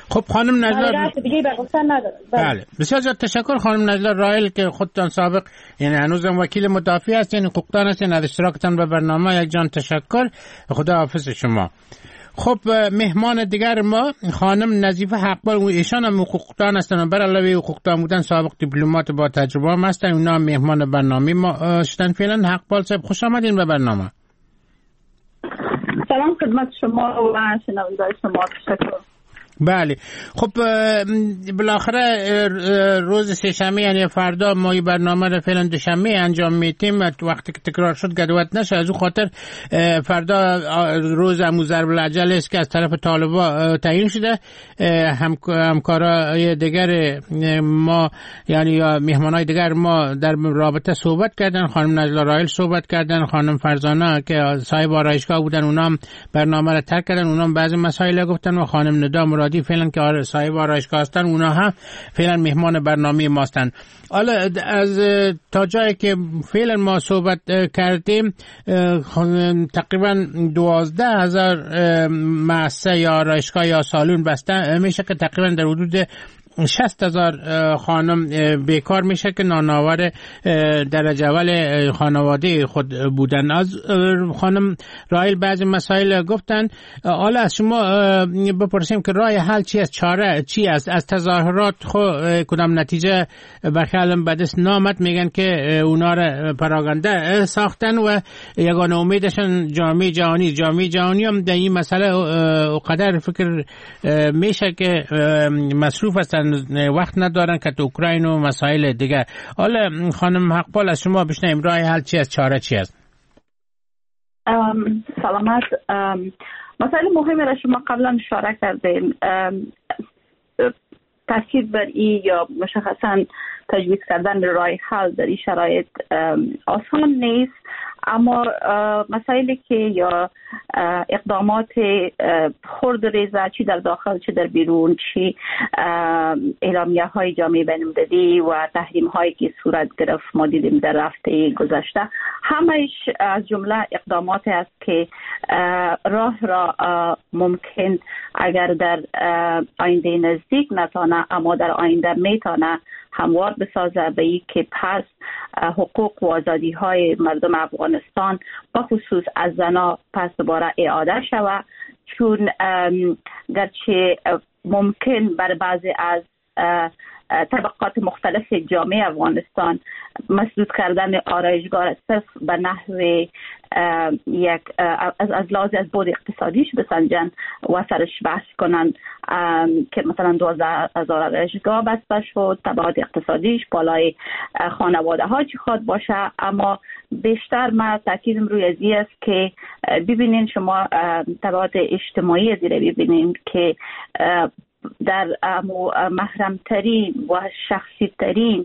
خب خانم نجلا دیگه به گفتن ندارم. بله بسیار زیاد تشکر خانم نجلا رائل که خودتان سابق یعنی هنوزم وکیل مدافع هستین، حقوقدان هستین، از اشتراکتان به برنامه یک جان تشکر. خدا حافظ شما. خب مهمان دیگر ما خانم نظیفه حقبال، ایشان هم حقوقدان هستن، بر علاوه حقوقدان بودن سابق دیپلمات با تجربه هم هستن. اونا هم مهمان برنامه ما شدن. فعلا حقبال صاحب خوش آمدین به برنامه. سلام خدمت شما و شنوندگان شما. تشکر. بله خب بالاخره روز سه‌شنبه یعنی فردا ما این برنامه رو فعلا دوشنبه انجام میدیم. وقتی که تکرار شد گدوت نشه، از اون خاطر فردا روز امو ضرب العجل است که از طرف طالبا تعیین شده. همکارای دیگر ما یعنی مهمانای دیگر ما در رابطه صحبت کردن. خانم نجلا رائل صحبت کردن، خانم فرزانه که صاحب آرایشگاه بودن اونام برنامه رو ترک کردن، اونام بعضی مسائل گفتن و خانم ندا مرادی فعلا که صاحب آرایشگاه هستن اونا هم فعلا مهمان برنامه ما هستن. حالا از تا جایی که فعلا ما صحبت کردیم تقریبا دوازده هزار مؤسسه یا آرایشگاه یا سالون بسته میشه که تقریبا در حدود شصت هزار خانم بیکار میشه که نانآور درجه اول خانواده خود بودن. از خانم رائل بعضی مسائل گفتن. حالا از شما بپرسیم که راه حل چی است، چاره چی است؟ از تظاهرات خود کدام نتیجه برخلاف بدست نامد، میگن که اونا را پراگنده ساختن و یگانه امیدشون جامعه جهانی جامعه جهانی هم در این مسئله قدر فکر میشه که مصروف هستن، وقت ندارن که تو اوکراین و مسائل دیگر. حالا خانم حقبال از شما بشنویم راه حل چی است، چاره چی است؟ سلامت. مسائل مهمی را شما قبلا اشاره کردین. تاکید بر این یا مشخصا تجویز کردن راه حل در این شرایط آسان نیست، اما مسائلی که یا اقدامات خرد ریزه چی در داخل چی در بیرون، چی اعلامیه های جامعه بین‌المللی و تحریم هایی که صورت گرفت ما دیدیم در هفته گذشته، همش از جمله اقدامات است که راه را ممکن اگر در آینده نزدیک نتانه اما در آینده میتانه هموار بسازه به این که پس حقوق و آزادی های مردم افغانستان با خصوص از زنا پس دوباره اعاده شود، چون گرچه ممکن بر بعضی از طبقات مختلف جامعه افغانستان مسدود کردن آرایشگاه صرف به نحو یک از از لحاظ از بود اقتصادیش بسنجن و سرش بحث کنند که مثلا دوازده هزار آرایشگاه بسته شد، تبعات اقتصادیش بالای خانواده ها چی خواد باشه. اما بیشتر ما تاکیدم روی ازی است که ببینین شما تبعات اجتماعی ازی رو ببینین که در محرمترین و شخصی ترین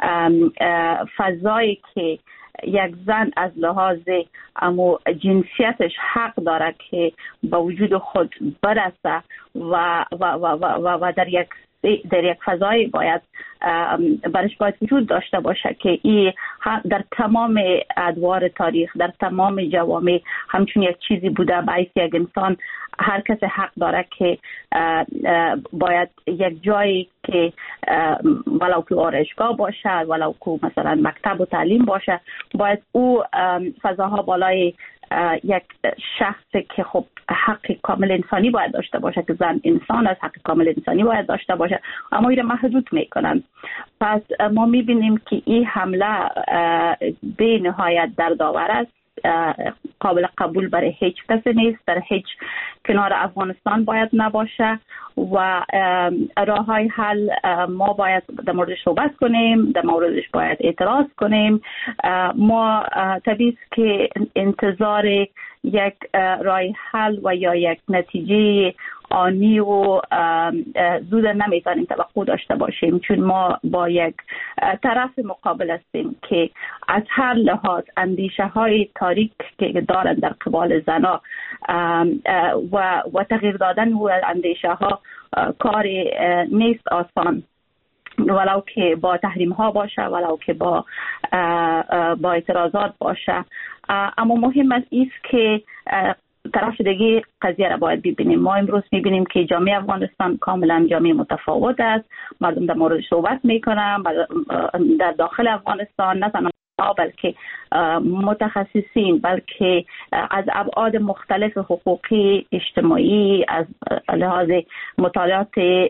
فضایی که یک زن از لحاظ امو جنسیتش حق داره که با وجود خود برسه و و و و, و در یک در یک فضایی باید برش باید وجود داشته باشه که این در تمام ادوار تاریخ در تمام جوامع همچون یک چیزی بوده. باعث یک انسان هر کس حق داره که باید یک جایی که ولو که آرایشگاه باشه ولو که مثلا مکتب و تعلیم باشه باید او فضاها بالای یک شخص که خب حق کامل انسانی باید داشته باشه که زن انسان از حق کامل انسانی باید داشته باشه، اما این محدود میکنن. پس ما میبینیم که این حمله به نهایت دردآور است، قابل قبول برای هیچ کسی نیست، در هیچ کنار افغانستان باید نباشه و راه های حل ما باید در موردش صحبت کنیم، در موردش باید اعتراض کنیم. ما طبیعی که انتظار یک راه حل و یا یک نتیجه آنی و زود نمیتونیم توقع داشته باشیم، چون ما با یک طرف مقابل هستیم که از هر لحاظ اندیشه های تاریک که دارند در قبال زنا و و تغییر دادن و اندیشه ها کار نیست آسان، ولو که با تحریم ها باشه ولو که با با اعتراضات باشه. اما مهم است که طرف دیگه قضیه را باید ببینیم. ما امروز میبینیم که جامعه افغانستان کاملا جامعه متفاوت است. مردم در مورد صحبت میکنن در داخل افغانستان، نه تنها بلکه متخصصین، بلکه از ابعاد مختلف حقوقی اجتماعی، از لحاظ مطالعات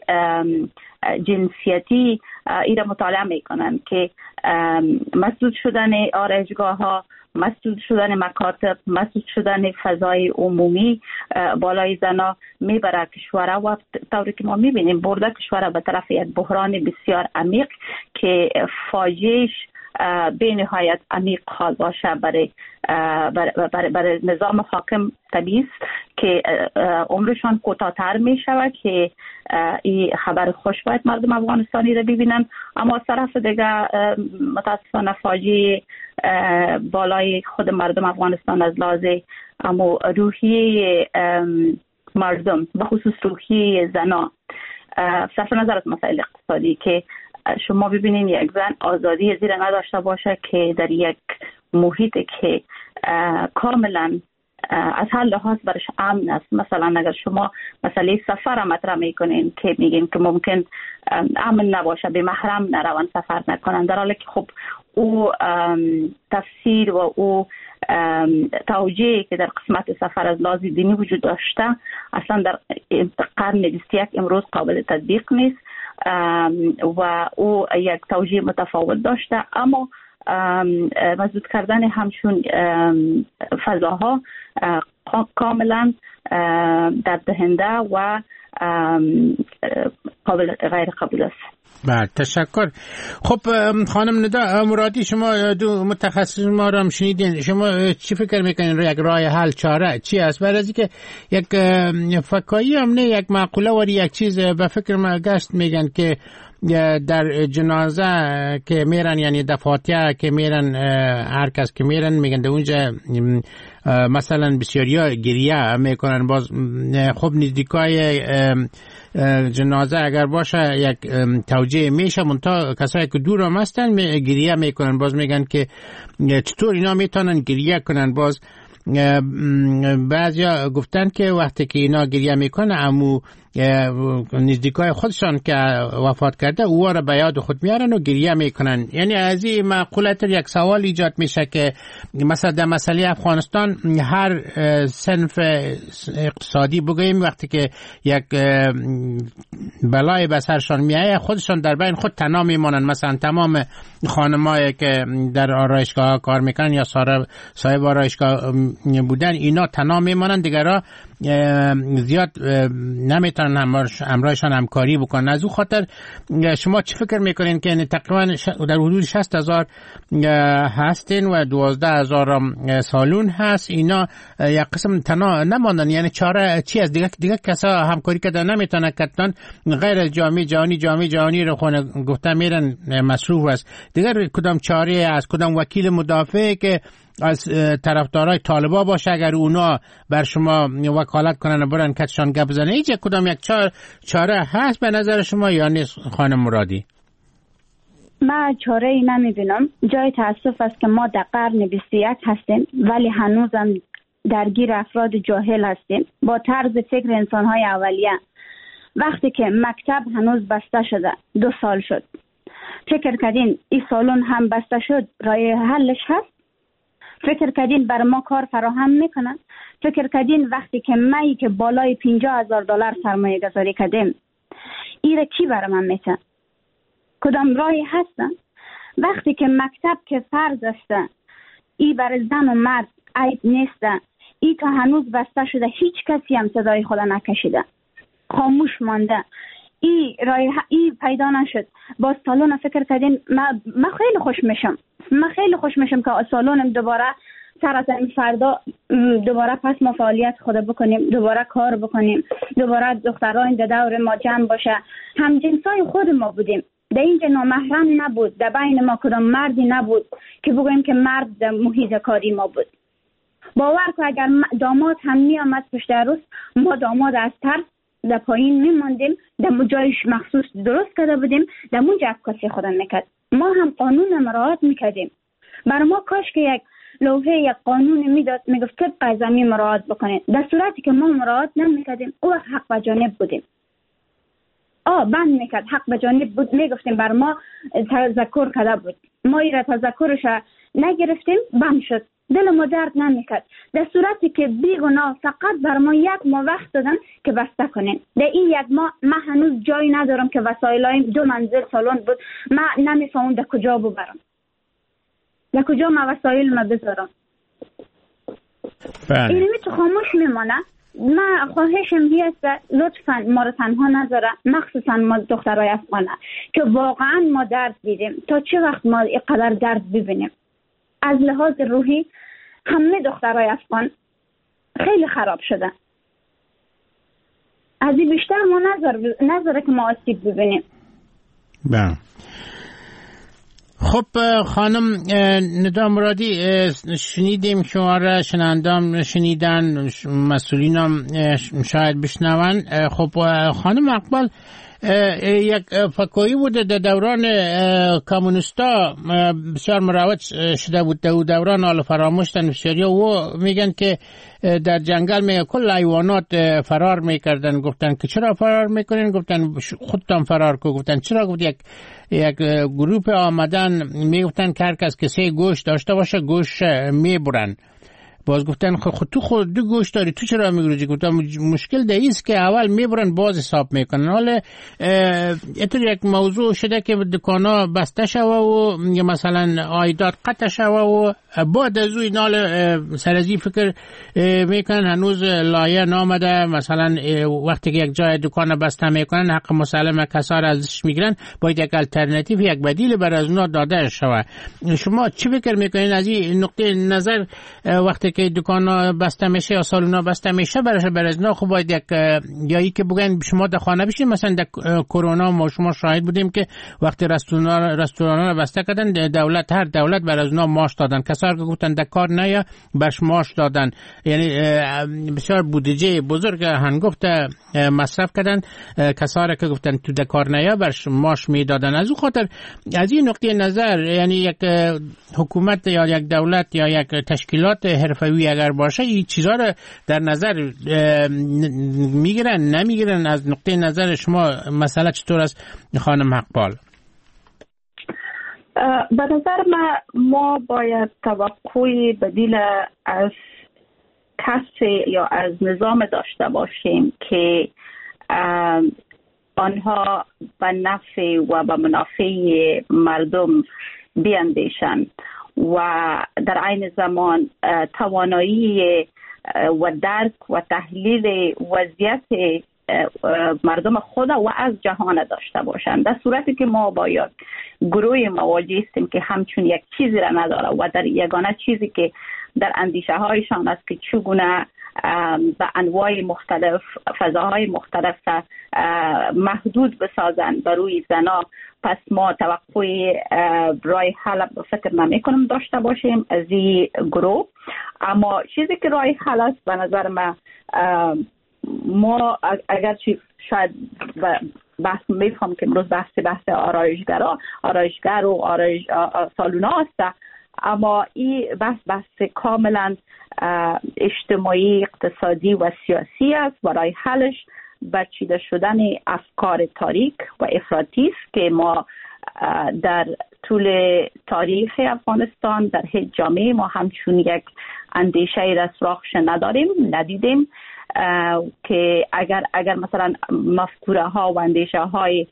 جنسیتی ایره مطالعه میکنن که مسدود شدن آرایشگاه ها، مسدود شدن مکاتب، مسدود شدن فضای عمومی بالای زنا میبره کشور و طوری که ما میبینیم برده کشور به طرف یک بحران بسیار عمیق که فاجعه‌اش به نهایت عمیق خواهد باشه برای برای, برای, برای نظام حاکم. طبیعی است که عمرشان کوتاه‌تر می شود که این خبر خوش باید مردم افغانستانی را ببینن، اما از طرف دیگه متاسفانه فاجعه بالای خود مردم افغانستان از لحاظ اما روحیه مردم و خصوص روحیه زنا، صرف نظر از مسائل اقتصادی که شما ببینید یک زن آزادی زیر نداشته باشه که در یک محیط که کاملا از هر لحاظ برش امن است. مثلا اگر شما مسئله سفر مطرح میکنین که میگین که ممکن امن نباشه، به محرم نروان، سفر نکنن، در حالی که خب او تفسیر و او توجیهی که در قسمت سفر از لحاظ دینی وجود داشته اصلا در قرن بیست و یک امروز قابل تطبیق نیست و او یک توجیه متفاوت داشته. اما مسدود کردن همچون فضاها کاملا درد دهنده و قابل غیر قبول است. بله، تشکر. خب خانم ندا مرادی، شما دو متخصص ما را هم شنیدین، شما چی فکر میکنین یک راه حل، چاره چی است؟ برای از که یک فکایی هم نه، یک معقوله و یک چیز به فکر ما گشت میگن که در جنازه که میرن، یعنی دفاتر که میرن، هر کس که میرن میگن در اونجا مثلا بسیاریا گریه میکنن. باز خب نزدیکای جنازه اگر باشه یک توجیه میشه، منتها کسایی که دور هم هستن گریه میکنن. باز میگن که چطور اینا میتونن گریه کنن. باز بعضیا گفتن که وقتی که اینا گریه میکنه امو نزدیکای خودشان که وفات کرده اوها را به یاد خود میارن و گریه میکنن. یعنی از این مقولت یک سوال ایجاد میشه که مثلا در مسئله افغانستان هر صنف اقتصادی بگوییم وقتی که یک بلای به سرشان میایه خودشان در بین خود تنها میمانن. مثلا تمام خانمایی که در آرایشگاه کار میکنن یا صاحب آرایشگاه بودن اینا تنها میمانن، دیگرها زیاد نمیتونن همراهشان همکاری بکنن. از او خاطر شما چی فکر میکنین که تقریبا در حدود شصت هزار هستین و دوازده هزار سالون هست، اینا یک قسم تنها نماندن؟ یعنی چاره چی از دیگه دیگه کسا همکاری کردن نمیتونن کردن غیر از جامعه جهانی؟ جامعه جهانی رو خونه گفته میرن مصروف است. دیگر کدام چاره از کدام وکیل مدافع که از طرفدارای طالبا باشه اگر اونا بر شما وکالت کنن و برن کتشان گپ بزنه؟ هیچ کدام یک چاره چاره هست به نظر شما یا نیست خانم مرادی؟ من چاره ای نمیبینم. جای تاسف است که ما در قرن بیست و یک هستیم ولی هنوزم درگیر افراد جاهل هستیم با طرز فکر انسانهای اولیه. وقتی که مکتب هنوز بسته شده، دو سال شد، فکر کردین این سالون هم بسته شد راه حلش هست؟ فکر کردین بر ما کار فراهم میکنن؟ فکر کردین وقتی که مایی که بالای پنجاه هزار دلار سرمایه گذاری کردیم ایره کی بر من میتن؟ کدام راهی هستن؟ وقتی که مکتب که فرض است ای بر زن و مرد عیب نیست، ای تا هنوز بسته شده، هیچ کسی هم صدای خود نکشیده، خاموش مانده، ای رای ای پیدا نشد. با سالون فکر کردین من من خیلی خوش میشم، من خیلی خوش میشم که سالونم دوباره سر از این فردا دوباره پس ما فعالیت خود بکنیم، دوباره کار بکنیم، دوباره دختران در دور ما جمع باشه. هم جنسای خود ما بودیم، در اینجا نامحرم نبود، در بین ما کدام مردی نبود که بگوییم که مرد در محیط کاری ما بود. باور که اگر داماد هم می آمد پشت عروس، ما داماد از ترس در پایین میماندیم، در جایش مخصوص درست کرده بودیم، در اونجا عکاسی خودم میکرد. ما هم قانون مراعات میکردیم. برای ما کاش که یک لوحه یک قانون میداد، میگفت طبق از زمین مراعات بکنید. در صورتی که ما مراعات نمیکردیم، او وقت حق به جانب بودیم. آه بند میکرد، حق به جانب بود، میگفتیم بر ما تذکر کرده بود، ما ایره تذکرش نگرفتیم، بند شد، دل ما درد نمیکرد. در صورتی که بیگناه فقط بر ما یک ماه وقت دادن که بسته کنیم. در این یک ماه من هنوز جایی ندارم که وسایلایم دو منزل سالن بود، من نمیفهمم در کجا ببرم، در کجا من وسایل ما بذارم. اینمی تو خاموش میمانه. من خواهشم هست لطفا ما رو تنها نذاره، مخصوصا ما دخترای افغانه که واقعا ما درد دیدیم. تا چه وقت ما اینقدر درد ببینیم؟ از لحاظ روحی همه دخترای افغان خیلی خراب شدن. از این بیشتر ما نذاره نذاره که ما آسیب ببینیم. بله. خب خانم ندا مرادی، شنیدیم شما را، شنوندگان شنیدن، مسئولینم شاید بشنون. خب خانم اقبال، یک فکایی بوده در دوران کمونیستا بسیار مروج شده بود، در دوران حال فراموشتن بسیاری و میگن که در جنگل می کل حیوانات فرار میکردن. گفتن که چرا فرار میکنین؟ گفتن خودتان فرار کن. گفتن چرا؟ گفت یک یک گروپ آمدن میگفتن که هر کس که سه گوشت داشته باشه گوشت میبرن. باز گفتن خود تو خود دو گوشت داری، تو چرا میگروزی؟ گفتن مشکل ده ایست که اول میبرن باز حساب میکنن. حالا اینطور یک موضوع شده که دکانا بسته شوه و مثلا عایدات قطع شوه و بعد از اون نال سرازی فکر میکنن هنوز لایه نامده، مثلا وقتی که یک جای دکان بسته میکنن حق مسلم کسار ازش میگیرن، باید یک الٹرناتیو، یک بدیل بر از اونا داده شوه. شما چی فکر میکنین از این نقطه نظر؟ وقتی که دکان بسته میشه یا سالونا بسته میشه برای برازنا خب باید یک یایی که بگن شما در خانه بشین. مثلا در کرونا ما شما شاهد بودیم که وقتی رستوران رستوران رو بسته کردن، دولت هر دولت برازنا ماش دادن، کسایی که گفتن در کار نیا برش ماش دادن. یعنی بسیار بودجه بزرگ هنگفت مصرف کردن، کسایی که گفتن تو در کار نیا برش ماش میدادن. از اون خاطر از این نقطه نظر یعنی یک حکومت یا یک دولت یا یک تشکیلات حرفه‌ای اگر باشه این چیزا رو در نظر میگیرن نمیگیرن؟ از نقطه نظر شما مسئله چطور است خانم اقبال؟ به نظر من ما باید توقعی بدیل از کسی یا از نظام داشته باشیم که آنها به نفع و به منافع مردم بیندیشند و در عین زمان توانایی و درک و تحلیل وضعیت مردم خود و از جهان داشته باشند. در صورتی که ما باید گروه مواجه هستیم که همچون یک چیزی را نداره و در یگانه چیزی که در اندیشه هایشان است که چگونه به انواع مختلف فضاهای مختلف محدود بسازن بر روی زنا، پس ما توقع راه حل فکر نمی کنم داشته باشیم از این گروه. اما چیزی که راه حل است به نظر من، ما اگر چی شاید بحث میفهم که امروز بحث بحث آرایشگر آرایشگر و آرایش سالونا است، اما این بحث بحث کاملا اجتماعی، اقتصادی و سیاسی است. برای حلش بچیده شدن افکار تاریک و افراطی است که ما در طول تاریخ افغانستان در هیچ جامعه ما همچون یک اندیشه را سراغش نداریم، ندیدیم که اگر اگر مثلا مفکوره ها و اندیشه های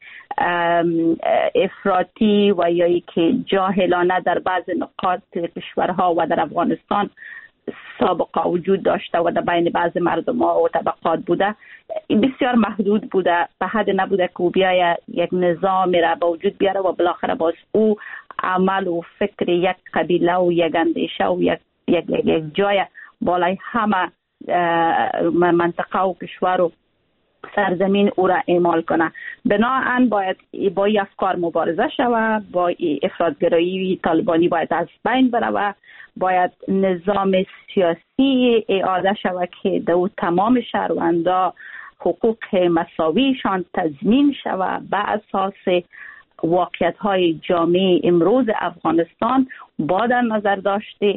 افراطی و یا که جاهلانه در بعض نقاط کشورها و در افغانستان سابقه وجود داشته و در بین بعض مردم ها و طبقات بوده، بسیار محدود بوده، به حد نبوده که بیاید یک نظام را به وجود بیاره و بالاخره باز او عمل و فکر یک قبیله و یک اندیشه و یک یک, یک, یک جای بالای همه منطقه و کشور و سرزمین او را اعمال کنه. بناهن باید با این افکار مبارزه شود، با این افراطگرایی طالبانی باید از بین بره، باید نظام سیاسی اعاده شود که دو تمام شهروندا حقوق مساویشان تضمین شود به اساس واقعیت های جامعه امروز افغانستان با در نظر داشته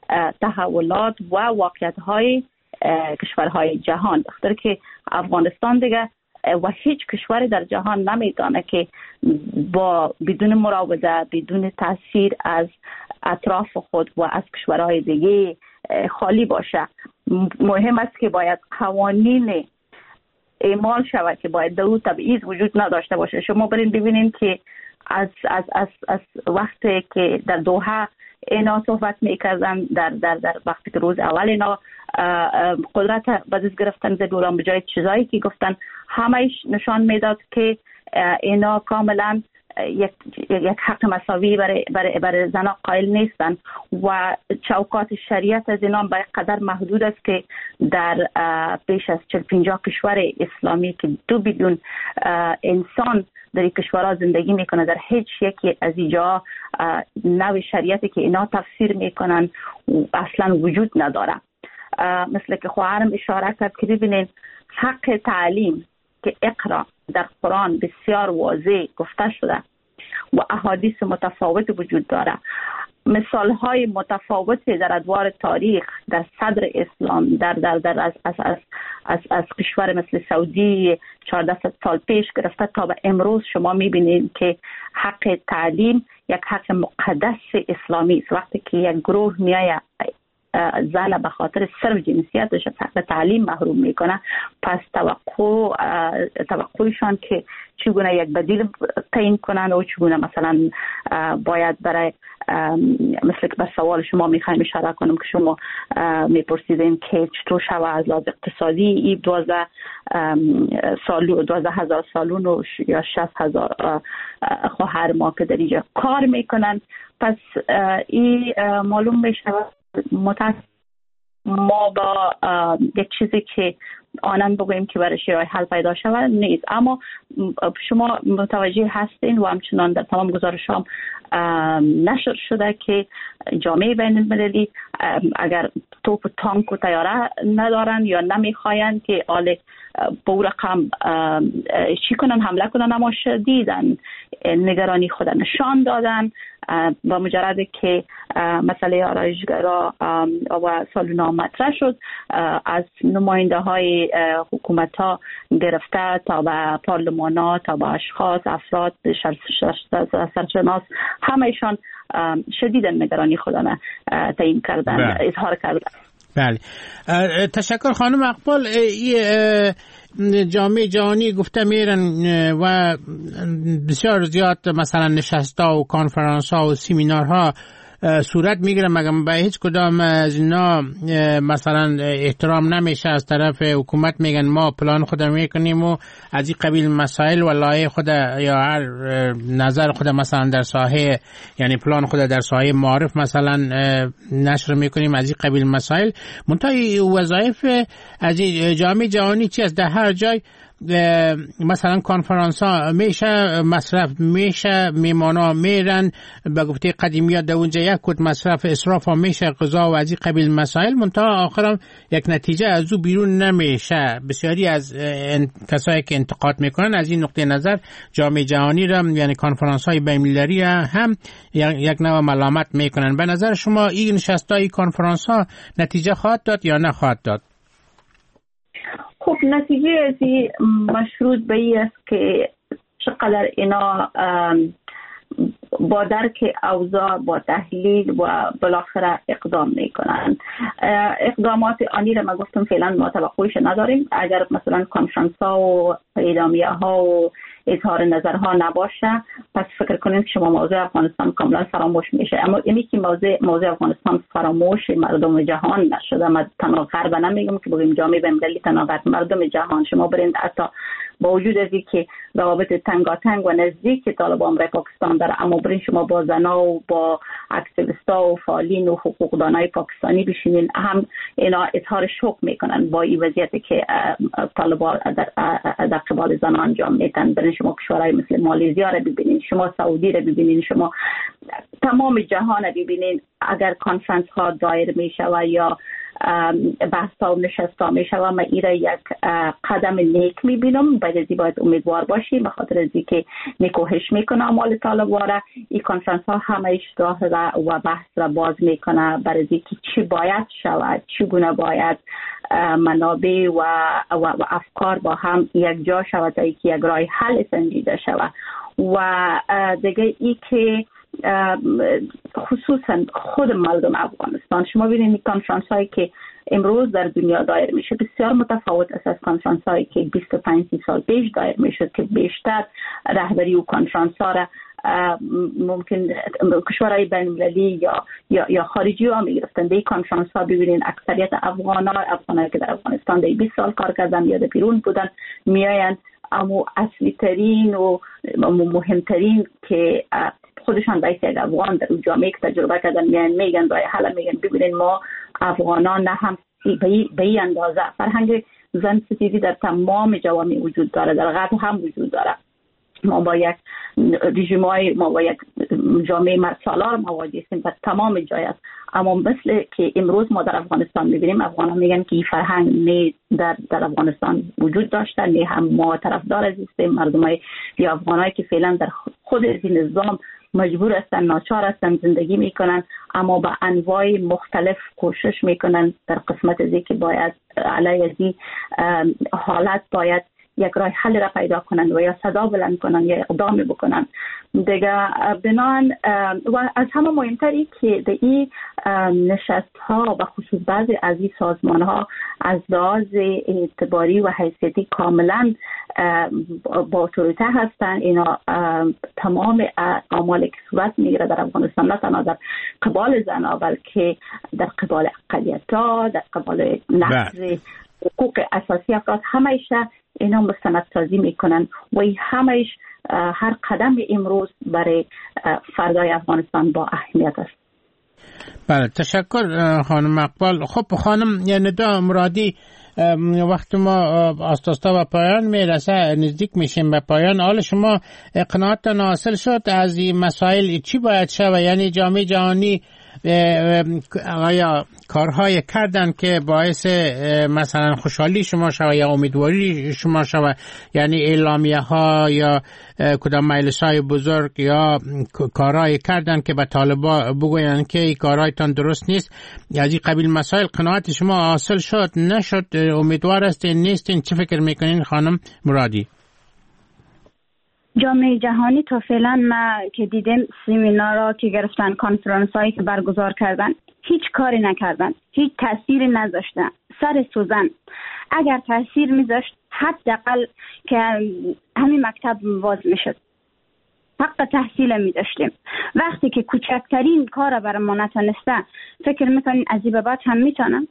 تحولات و واقعیت های کشورهای جهان، بخاطر که افغانستان دیگه و هیچ کشوری در جهان نمیتونه که با بدون مراوده، بدون تاثیر از اطراف خود و از کشورهای دیگه خالی باشه. مهم است که باید قوانین اعمال شود که باید در اون تبعیض وجود نداشته باشه. شما برین ببینین که از از از از وقتی که در دوحه اینا صحبت میکردن، در در در وقتی که روز اول اینا قدرت به دست گرفتن زدوران به جای چیزایی که گفتن، همهش نشان میداد که اینا کاملا یک یک حق مساوی برای برای برای زنان قائل نیستن و چوکات شریعت از اینا به قدر محدود است که در بیش از چهل پنجاه کشور اسلامی که دو بیلیون انسان در این کشورها زندگی میکنه، در هیچ یکی از اینجا نوع شریعتی که اینا تفسیر میکنن اصلا وجود نداره. مثل که خواهرم اشاره کرد که ببینین حق تعلیم که اقرا در قرآن بسیار واضح گفته شده و احادیث متفاوت وجود داره. مثال های متفاوتی در ادوار تاریخ در صدر اسلام در در در از از از از, از کشور مثل سعودی چهارده سال پیش گرفته تا به امروز شما میبینید که حق تعلیم یک حق مقدس اسلامی است. وقتی که یک گروه میایه زن به خاطر صرف جنسیتش حق تعلیم محروم میکنه، پس توقع توقعشان که چگونه یک بدیل تعیین کنن و چگونه مثلا باید برای مثل که به سوال شما میخوایم اشاره کنم که شما میپرسیدین که چطور شوه از لحاظ اقتصادی این دوازده سالون دوازده هزار سالون یا شصت هزار خواهر ما که در اینجا کار میکنن، پس این معلوم میشه متاسف ما با یک چیزی که آنان بگوییم که برای راه حل پیدا شود نیست. اما شما متوجه هستین و همچنان در تمام گزارشام نشر شده که جامعه بین المللی اگر توپ و تانک و طیاره ندارن یا نمیخواین که آل به او رقم چی کنن، حمله کنن، اما شدیدن نگرانی خود نشان دادن با مجرد که مسئله آرایشگرا و سالونا مطرح شد. از نماینده های حکومت ها گرفته تا به پارلمان ها تا به اشخاص افراد سرشناس همهشان شدیدن نگرانی خودن تعیین کردن، اظهار کردن. بله، تشکر خانم اقبال. این جامعه جهانی گفته میرن و بسیار زیاد مثلا نشست‌ها و کنفرانس‌ها و سیمینارها صورت میگیره، مگر به هیچ کدام از اینا مثلا احترام نمیشه از طرف حکومت؟ میگن ما پلان خود میکنیم و از این قبیل مسائل و لایه خود یا هر نظر خود مثلا در ساحه، یعنی پلان خود در ساحه معارف مثلا نشر میکنیم از این قبیل مسائل. منتهی وظایف از جامعه جهانی چی است؟ در هر جای مثلا کنفرانس ها میشه، مصرف میشه، میمانا میرن، به گفته قدیمیات در اونجا یک کد مصرف اسراف ها میشه، غذا و از این قبیل مسائل، منتها آخرم یک نتیجه از او بیرون نمیشه. بسیاری از کسایی که انتقاد میکنن از این نقطه نظر جامعه جهانی را، یعنی کنفرانس های بین المللی هم یک نوع ملامت میکنن. به نظر شما این نشست‌های کنفرانس ها نتیجه خواهد داد یا نخواهد داد؟ خب نتیجه از این مشروط به این است که چقدر اینا با درک اوضاع، با تحلیل و بالاخره اقدام میکنن. اقدامات آنی را ما گفتم فعلا ما توقعش نداریم. اگر مثلا کنفرانس ها و اعلامیه ها و اظهار نظرها نباشه، پس فکر کنیم که شما موضوع افغانستان کاملا فراموش میشه. اما اینی که موضوع موضوع افغانستان فراموش مردم جهان نشده، ما تنها غرب نمیگم که بگیم جامعه بین‌المللی، تنها غرب، مردم جهان. شما برید حتی با وجود از اینکه روابط تنگاتنگ و نزدیک طالبان برای پاکستان داره، اما برین شما با زنا و با اکتیویستا و فعالین و حقوقدانای پاکستانی بشینین، هم اینا اظهار شوق میکنن با این وضعیتی که طالبان در, در قبال زنان انجام میدن. برین شما کشورهای مثل مالزیا رو ببینین، شما سعودی رو ببینین، شما تمام جهان رو ببینین. اگر کانفرنس ها دایر میشه و یا بحث ها و نشست ها می شود. من این را یک قدم نیک می بینم. باید باید امیدوار باشیم به خاطر از اینکه نکوهش میکنه اعمال طالبان. این کنفرانس ها همه اشتراح و بحث را باز میکنه برای اینکه چی باید شود، چگونه باید منابع و, و, و افکار با هم یک جا شود تا اینکه یک راه حل سنجیده شود. و دیگه ای که خصوصا خود مردم افغانستان، شما ببینید کنفرانس هایی که امروز در دنیا دایر میشه بسیار متفاوت است از کنفرانس هایی که بیست و پنج سال پیش دایر میشد که بیشتر رهبری و کنفرانس ها را ممکن کشورهای بین المللی یا یا یا خارجی ها میگرفتن. در این کنفرانس ها ببینید اکثریت افغان ها افغانایی که در افغانستان در بیست سال کار کردن یا در بیرون بودن میآیند، اما اصلی ترین و مهمترین که خودشان باید یک افغان در اون جامعه که تجربه کردن میان میگن رای حل میگن ببینید ما افغانان نه هم به این اندازه فرهنگ زن ستیزی در تمام جوامع وجود داره، در غرب هم وجود داره. ما با یک رژیم‌های ما با یک جامعه مرسالار مواجه هستیم در تمام جای است. اما مثل که امروز ما در افغانستان می‌بینیم افغانان میگن که این فرهنگ نه در در افغانستان وجود داشته، نه هم ما طرفدار از هستیم. مردمای یا افغانایی که فعلا در خود این نظام مجبور هستن، ناچار هستن زندگی میکنن، اما با انواع مختلف کوشش میکنن در قسمت از که باید علیه از این حالت باید یک راه حل را پیدا کنند و یا صدا بلند کنند یا اقدام بکنند دیگه. بنان و از همه مهمتری که در این نشست ها و خصوص بعضی از این سازمان ها از لحاظ اعتباری و حیثیتی کاملا با اتوریته هستند. اینا تمام اعمال که صورت میگیره در افغانستان نه تنها در قبال زنها بلکه در قبال اقلیت ها، در قبال نقض حقوق اساسی افراد، همه‌اش اینا مستندسازی میکنن و همه‌اش هر قدم امروز برای فردای افغانستان با اهمیت است. بله، تشکر خانم اقبال. خب خانم ندا مرادی، وقت ما آستاستا و پایان میرسه، نزدیک میشیم به پایان. حال شما قناعتتان حاصل شد از این مسائل چی باید شود؟ یعنی جامعه جهانی آیا کارهای کردن که باعث مثلا خوشحالی شما شود یا امیدواری شما شود؟ یعنی اعلامیه ها یا کدام مجلس های بزرگ یا کارهای کردن که به طالبا بگوین که این کارهایتان درست نیست؟ از این قبیل مسائل قناعت شما حاصل شد نشد؟ امیدوار هستین نیستین؟ چه فکر میکنین خانم مرادی؟ جامعه جهانی تا فعلا ما که دیدیم سمینارها که گرفتن، کنفرانس هایی که برگزار کردن، هیچ کاری نکردن، هیچ تأثیری نذاشتن. سر سوزن اگر تأثیر میذاشت حداقل که همین مکتب باز میشد، حق تحصیل میداشتیم. وقتی که کوچکترین کار برای ما نتونسته، فکر میکنین از این به بعد هم میتونن؟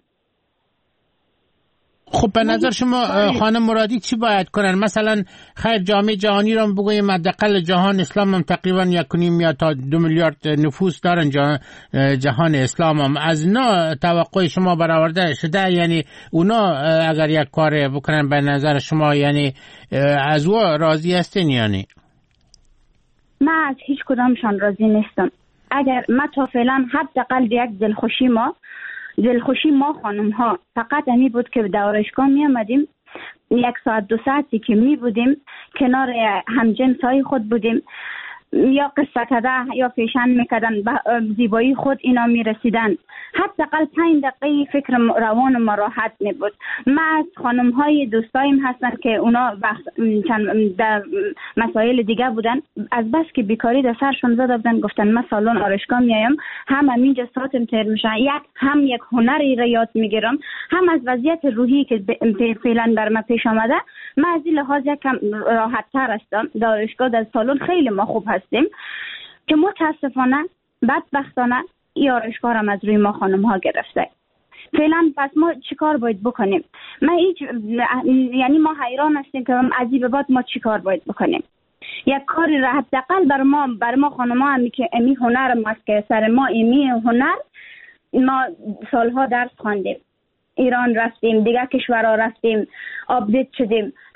خب به نظر شما خانم مرادی چی باید کنن؟ مثلا خیر جامعه جهانی رو بگوییم حداقل جهان اسلام هم تقریبا یک و نیم یا تا دو میلیارد نفوس دارن جهان اسلام هم، از اینا توقع شما برآورده شده؟ یعنی اونا اگر یک کار بکنن به نظر شما یعنی از او راضی هستین؟ یعنی من از هیچ کدامشان راضی نیستم. اگر ما تا فعلا حداقل یک دلخوشی ما دلخوشی ما خانم ها فقط همی بود که به آرایشگاه می آمدیم، یک ساعت دو ساعتی که می بودیم کنار همجنس های خود بودیم، یا قصه کده یا فیشن میکردن، به زیبایی خود اینا میرسیدن. حداقل پنج دقیقه فکر روان ما راحت نبود. ما از خانم های دوستایم هستن که اونا در مسائل دیگه بودن، از بس که بیکاری در سرشون زده بودن، گفتن من سالن آرایشگاه میایم، هم همینجا ساعتم تیر میشن، یک هم یک هنری را یاد میگیرم، هم از وضعیت روحی که فعلا بر من پیش آمده من از این لحاظ یکم راحت تر هستم. در آرایشگاه در سالن خیلی ما خوب هستیم که متاسفانه بدبختانه این آرایشگاه هم از روی ما خانم ها گرفته. فعلا پس ما چیکار باید بکنیم؟ ما هیچ یعنی ما حیران هستیم که از این به بعد ما چیکار باید بکنیم. یک کاری را حداقل بر ما بر ما خانم ها همی که امی هنر ماست که سر ما امی هنر ما سالها درس خواندیم، ایران رفتیم، دیگه کشورها رفتیم، آپدیت شدیم،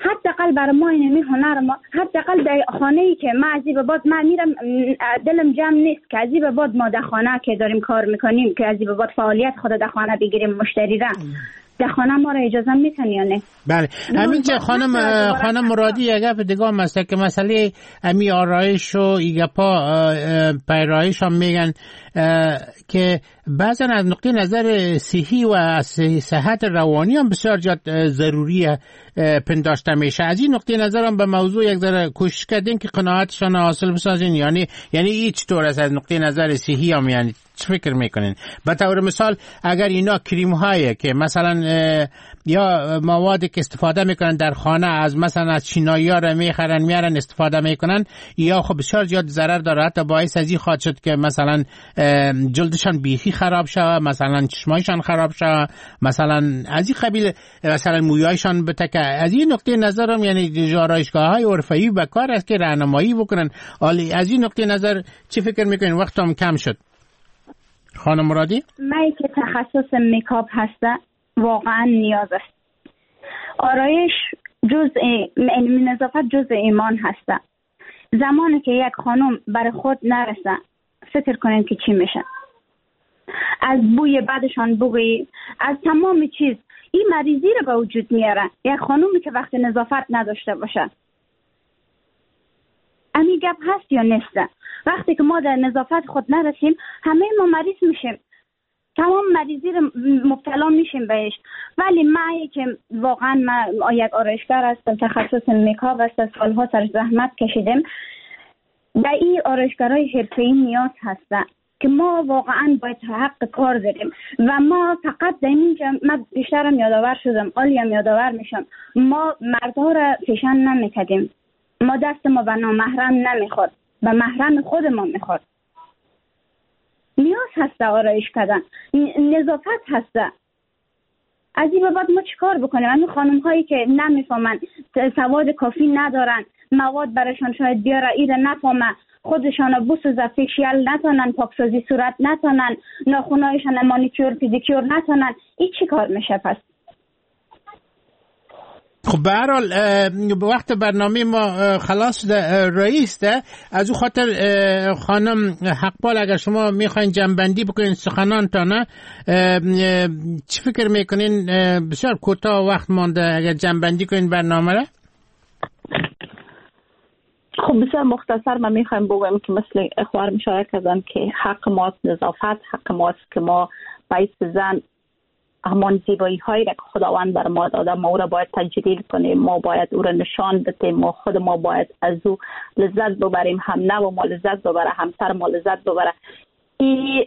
حداقل برای ما اینمی هنر ما، حداقل در خانه‌ای که ما از این به بعد من میرم دلم جمع نیست که از این به بعد ما در خانه که داریم کار میکنیم که از این به بعد فعالیت خود در خانه بگیریم مشتری را در خانه ما را اجازه میتن یا نه؟ بله همینجا خانم خانم مرادی یک گپ دیگه هم هست که مسئله امی آرایش و ایگپا پیرایش هم میگن که بعضا از نقطه نظر صحی و از صحت روانی هم بسیار زیاد ضروریه پنداشته میشه. از این نقطه نظر هم به موضوع یک ذره کوشش کردین که قناعتشان حاصل بسازین، یعنی یعنی هیچ طور از نقطه نظر صحی هم یعنی چه فکر میکنین؟ به طور مثال اگر اینا کریم هایی که مثلا یا موادی که استفاده میکنن در خانه از مثلا از چینایی ها را میخرن میارن استفاده میکنن، یا خب بسیار زیاد ضرر داره، حتی باعث از این خواهد شد که مثلا جلدشان بیخی خراب شود، مثلا چشمایشان خراب شود، مثلا از این قبیل مثلا مویایشان بتکه. از این نقطه نظرم یعنی آرایشگاه های عرفی به کار است که راهنمایی بکنن. حالا از این نقطه نظر چی فکر میکنین؟ وقتم کم شد. خانم مرادی؟ من که تخصص میکاپ هسته واقعا نیاز است. آرایش جزء نظافت جزء ایمان هسته. زمانی که یک خانم برای خود نرسه فکر کنین که چی میشه. از بوی بدشان بگویی، از تمام چیز این مریضی رو به وجود میاره. یک خانومی که وقت نظافت نداشته باشه امی گپ هست یا نیسته؟ وقتی که ما در نظافت خود نرسیم همه ما مریض میشیم، تمام مریضی رو مبتلا میشیم بهش. ولی من که واقعا من یک آرایشگر هستم، تخصص میکاپ است، سالها سر زحمت کشیدم، در این آرایشگرای حرفه‌ای نیاز هست که ما واقعا باید حق کار داریم و ما فقط در اینجا من بیشترم یادآور شدم، عالیم یادآور میشم، ما مردها را فشن نمیکردیم، ما دست ما به نامحرم نمیخورد، به محرم خود ما میخورد. نیاز هسته آرایش کردن، نظافت هسته. از این به بعد ما چیکار بکنیم؟ همین خانم هایی که نمیفهمن، سواد کافی ندارن، مواد برایشان شاید بیاره ایره نفهمه، خودشان بوسوزه، فیشیل نتونن، پاکسازی صورت نتونن، ناخونایشان مانیکیور پدیکیور نتونن، این چی کار میشه پس؟ خب به هر حال وقت برنامه ما خلاص ده رئیس ده، از او خاطر خانم حقپال اگر شما میخواین جنبندی بکنین سخنانتان، چی فکر میکنین؟ بسیار کوتاه وقت مانده، اگر جنبندی کنین برنامه را. خب بسیار مختصر من میخوایم بگویم که مثل اخوار مشارکت کردن که حق ماست نظافت، حق ماست که ما باید زن همان زیبایی هایی را که خداوند بر ما داده ما او را باید تجلیل کنیم، ما باید او را نشان بدیم، ما خود ما باید از او لذت ببریم، هم نه و ما لذت ببره، همسر ما لذت ببره. این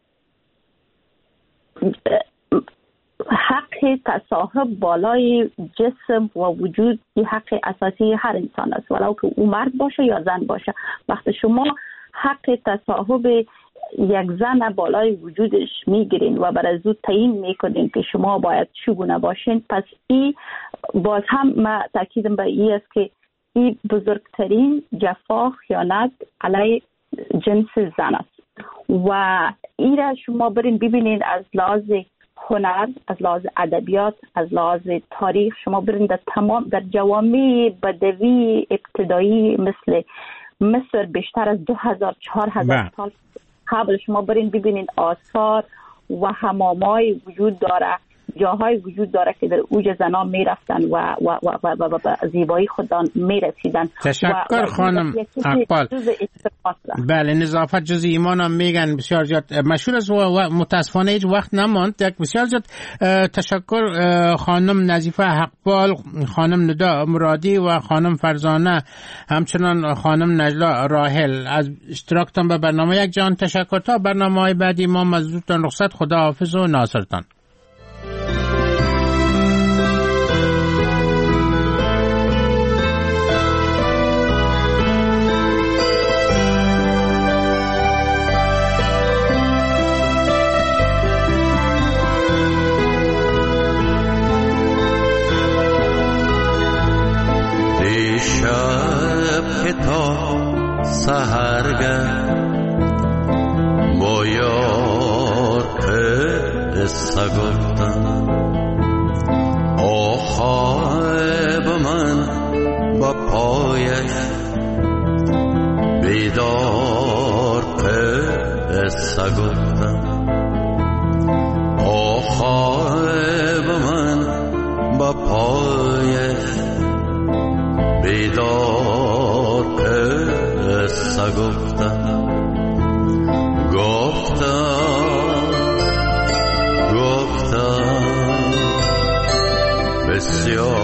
حق تصاحب بالای جسم و وجود این حق اساسی هر انسان است، ولو که او مرد باشه یا زن باشه. وقتی شما حق تصاحب یک زن بالای وجودش میگیرین و بر از او تعیین میکنین که شما باید چگونه باشین، پس این باز هم ما تاکیدم به این است که این بزرگترین جفا خیانت علیه جنس زن است و این را شما برین ببینین از لحاظ هنر، از لحاظ ادبیات، از لحاظ تاریخ. شما برین در تمام در جوامع بدوی ابتدایی مثل مصر بیشتر از دو هزار چهار هزار سال قبل شما برین ببینین آثار و حمامای وجود داره، جاهای وجود داره که در اوج زنان میرفتن و و و و, و, و, و زیبایی خودان میرسیدن. تشکر خانم حقپال. بله نظافت جز ایمان هم میگن، بسیار زیاد مشهور است و متاسفانه هیچ وقت نماند. بسیار زیاد تشکر خانم نظیفه حقپال، خانم ندا مرادی و خانم فرزانه، همچنان خانم نجلا راحل از اشتراکتان به برنامه یک جان تشکر. تا برنامه های بعدی ما مزدورتان رخصت، خدا حافظ و ناصرتان. سحرگه با یار قصه گفتم آخای به من با پایش بیدار قصه گفتم آخای به من با پایش بیدار قصه گفتم گفتم گفتم بسیار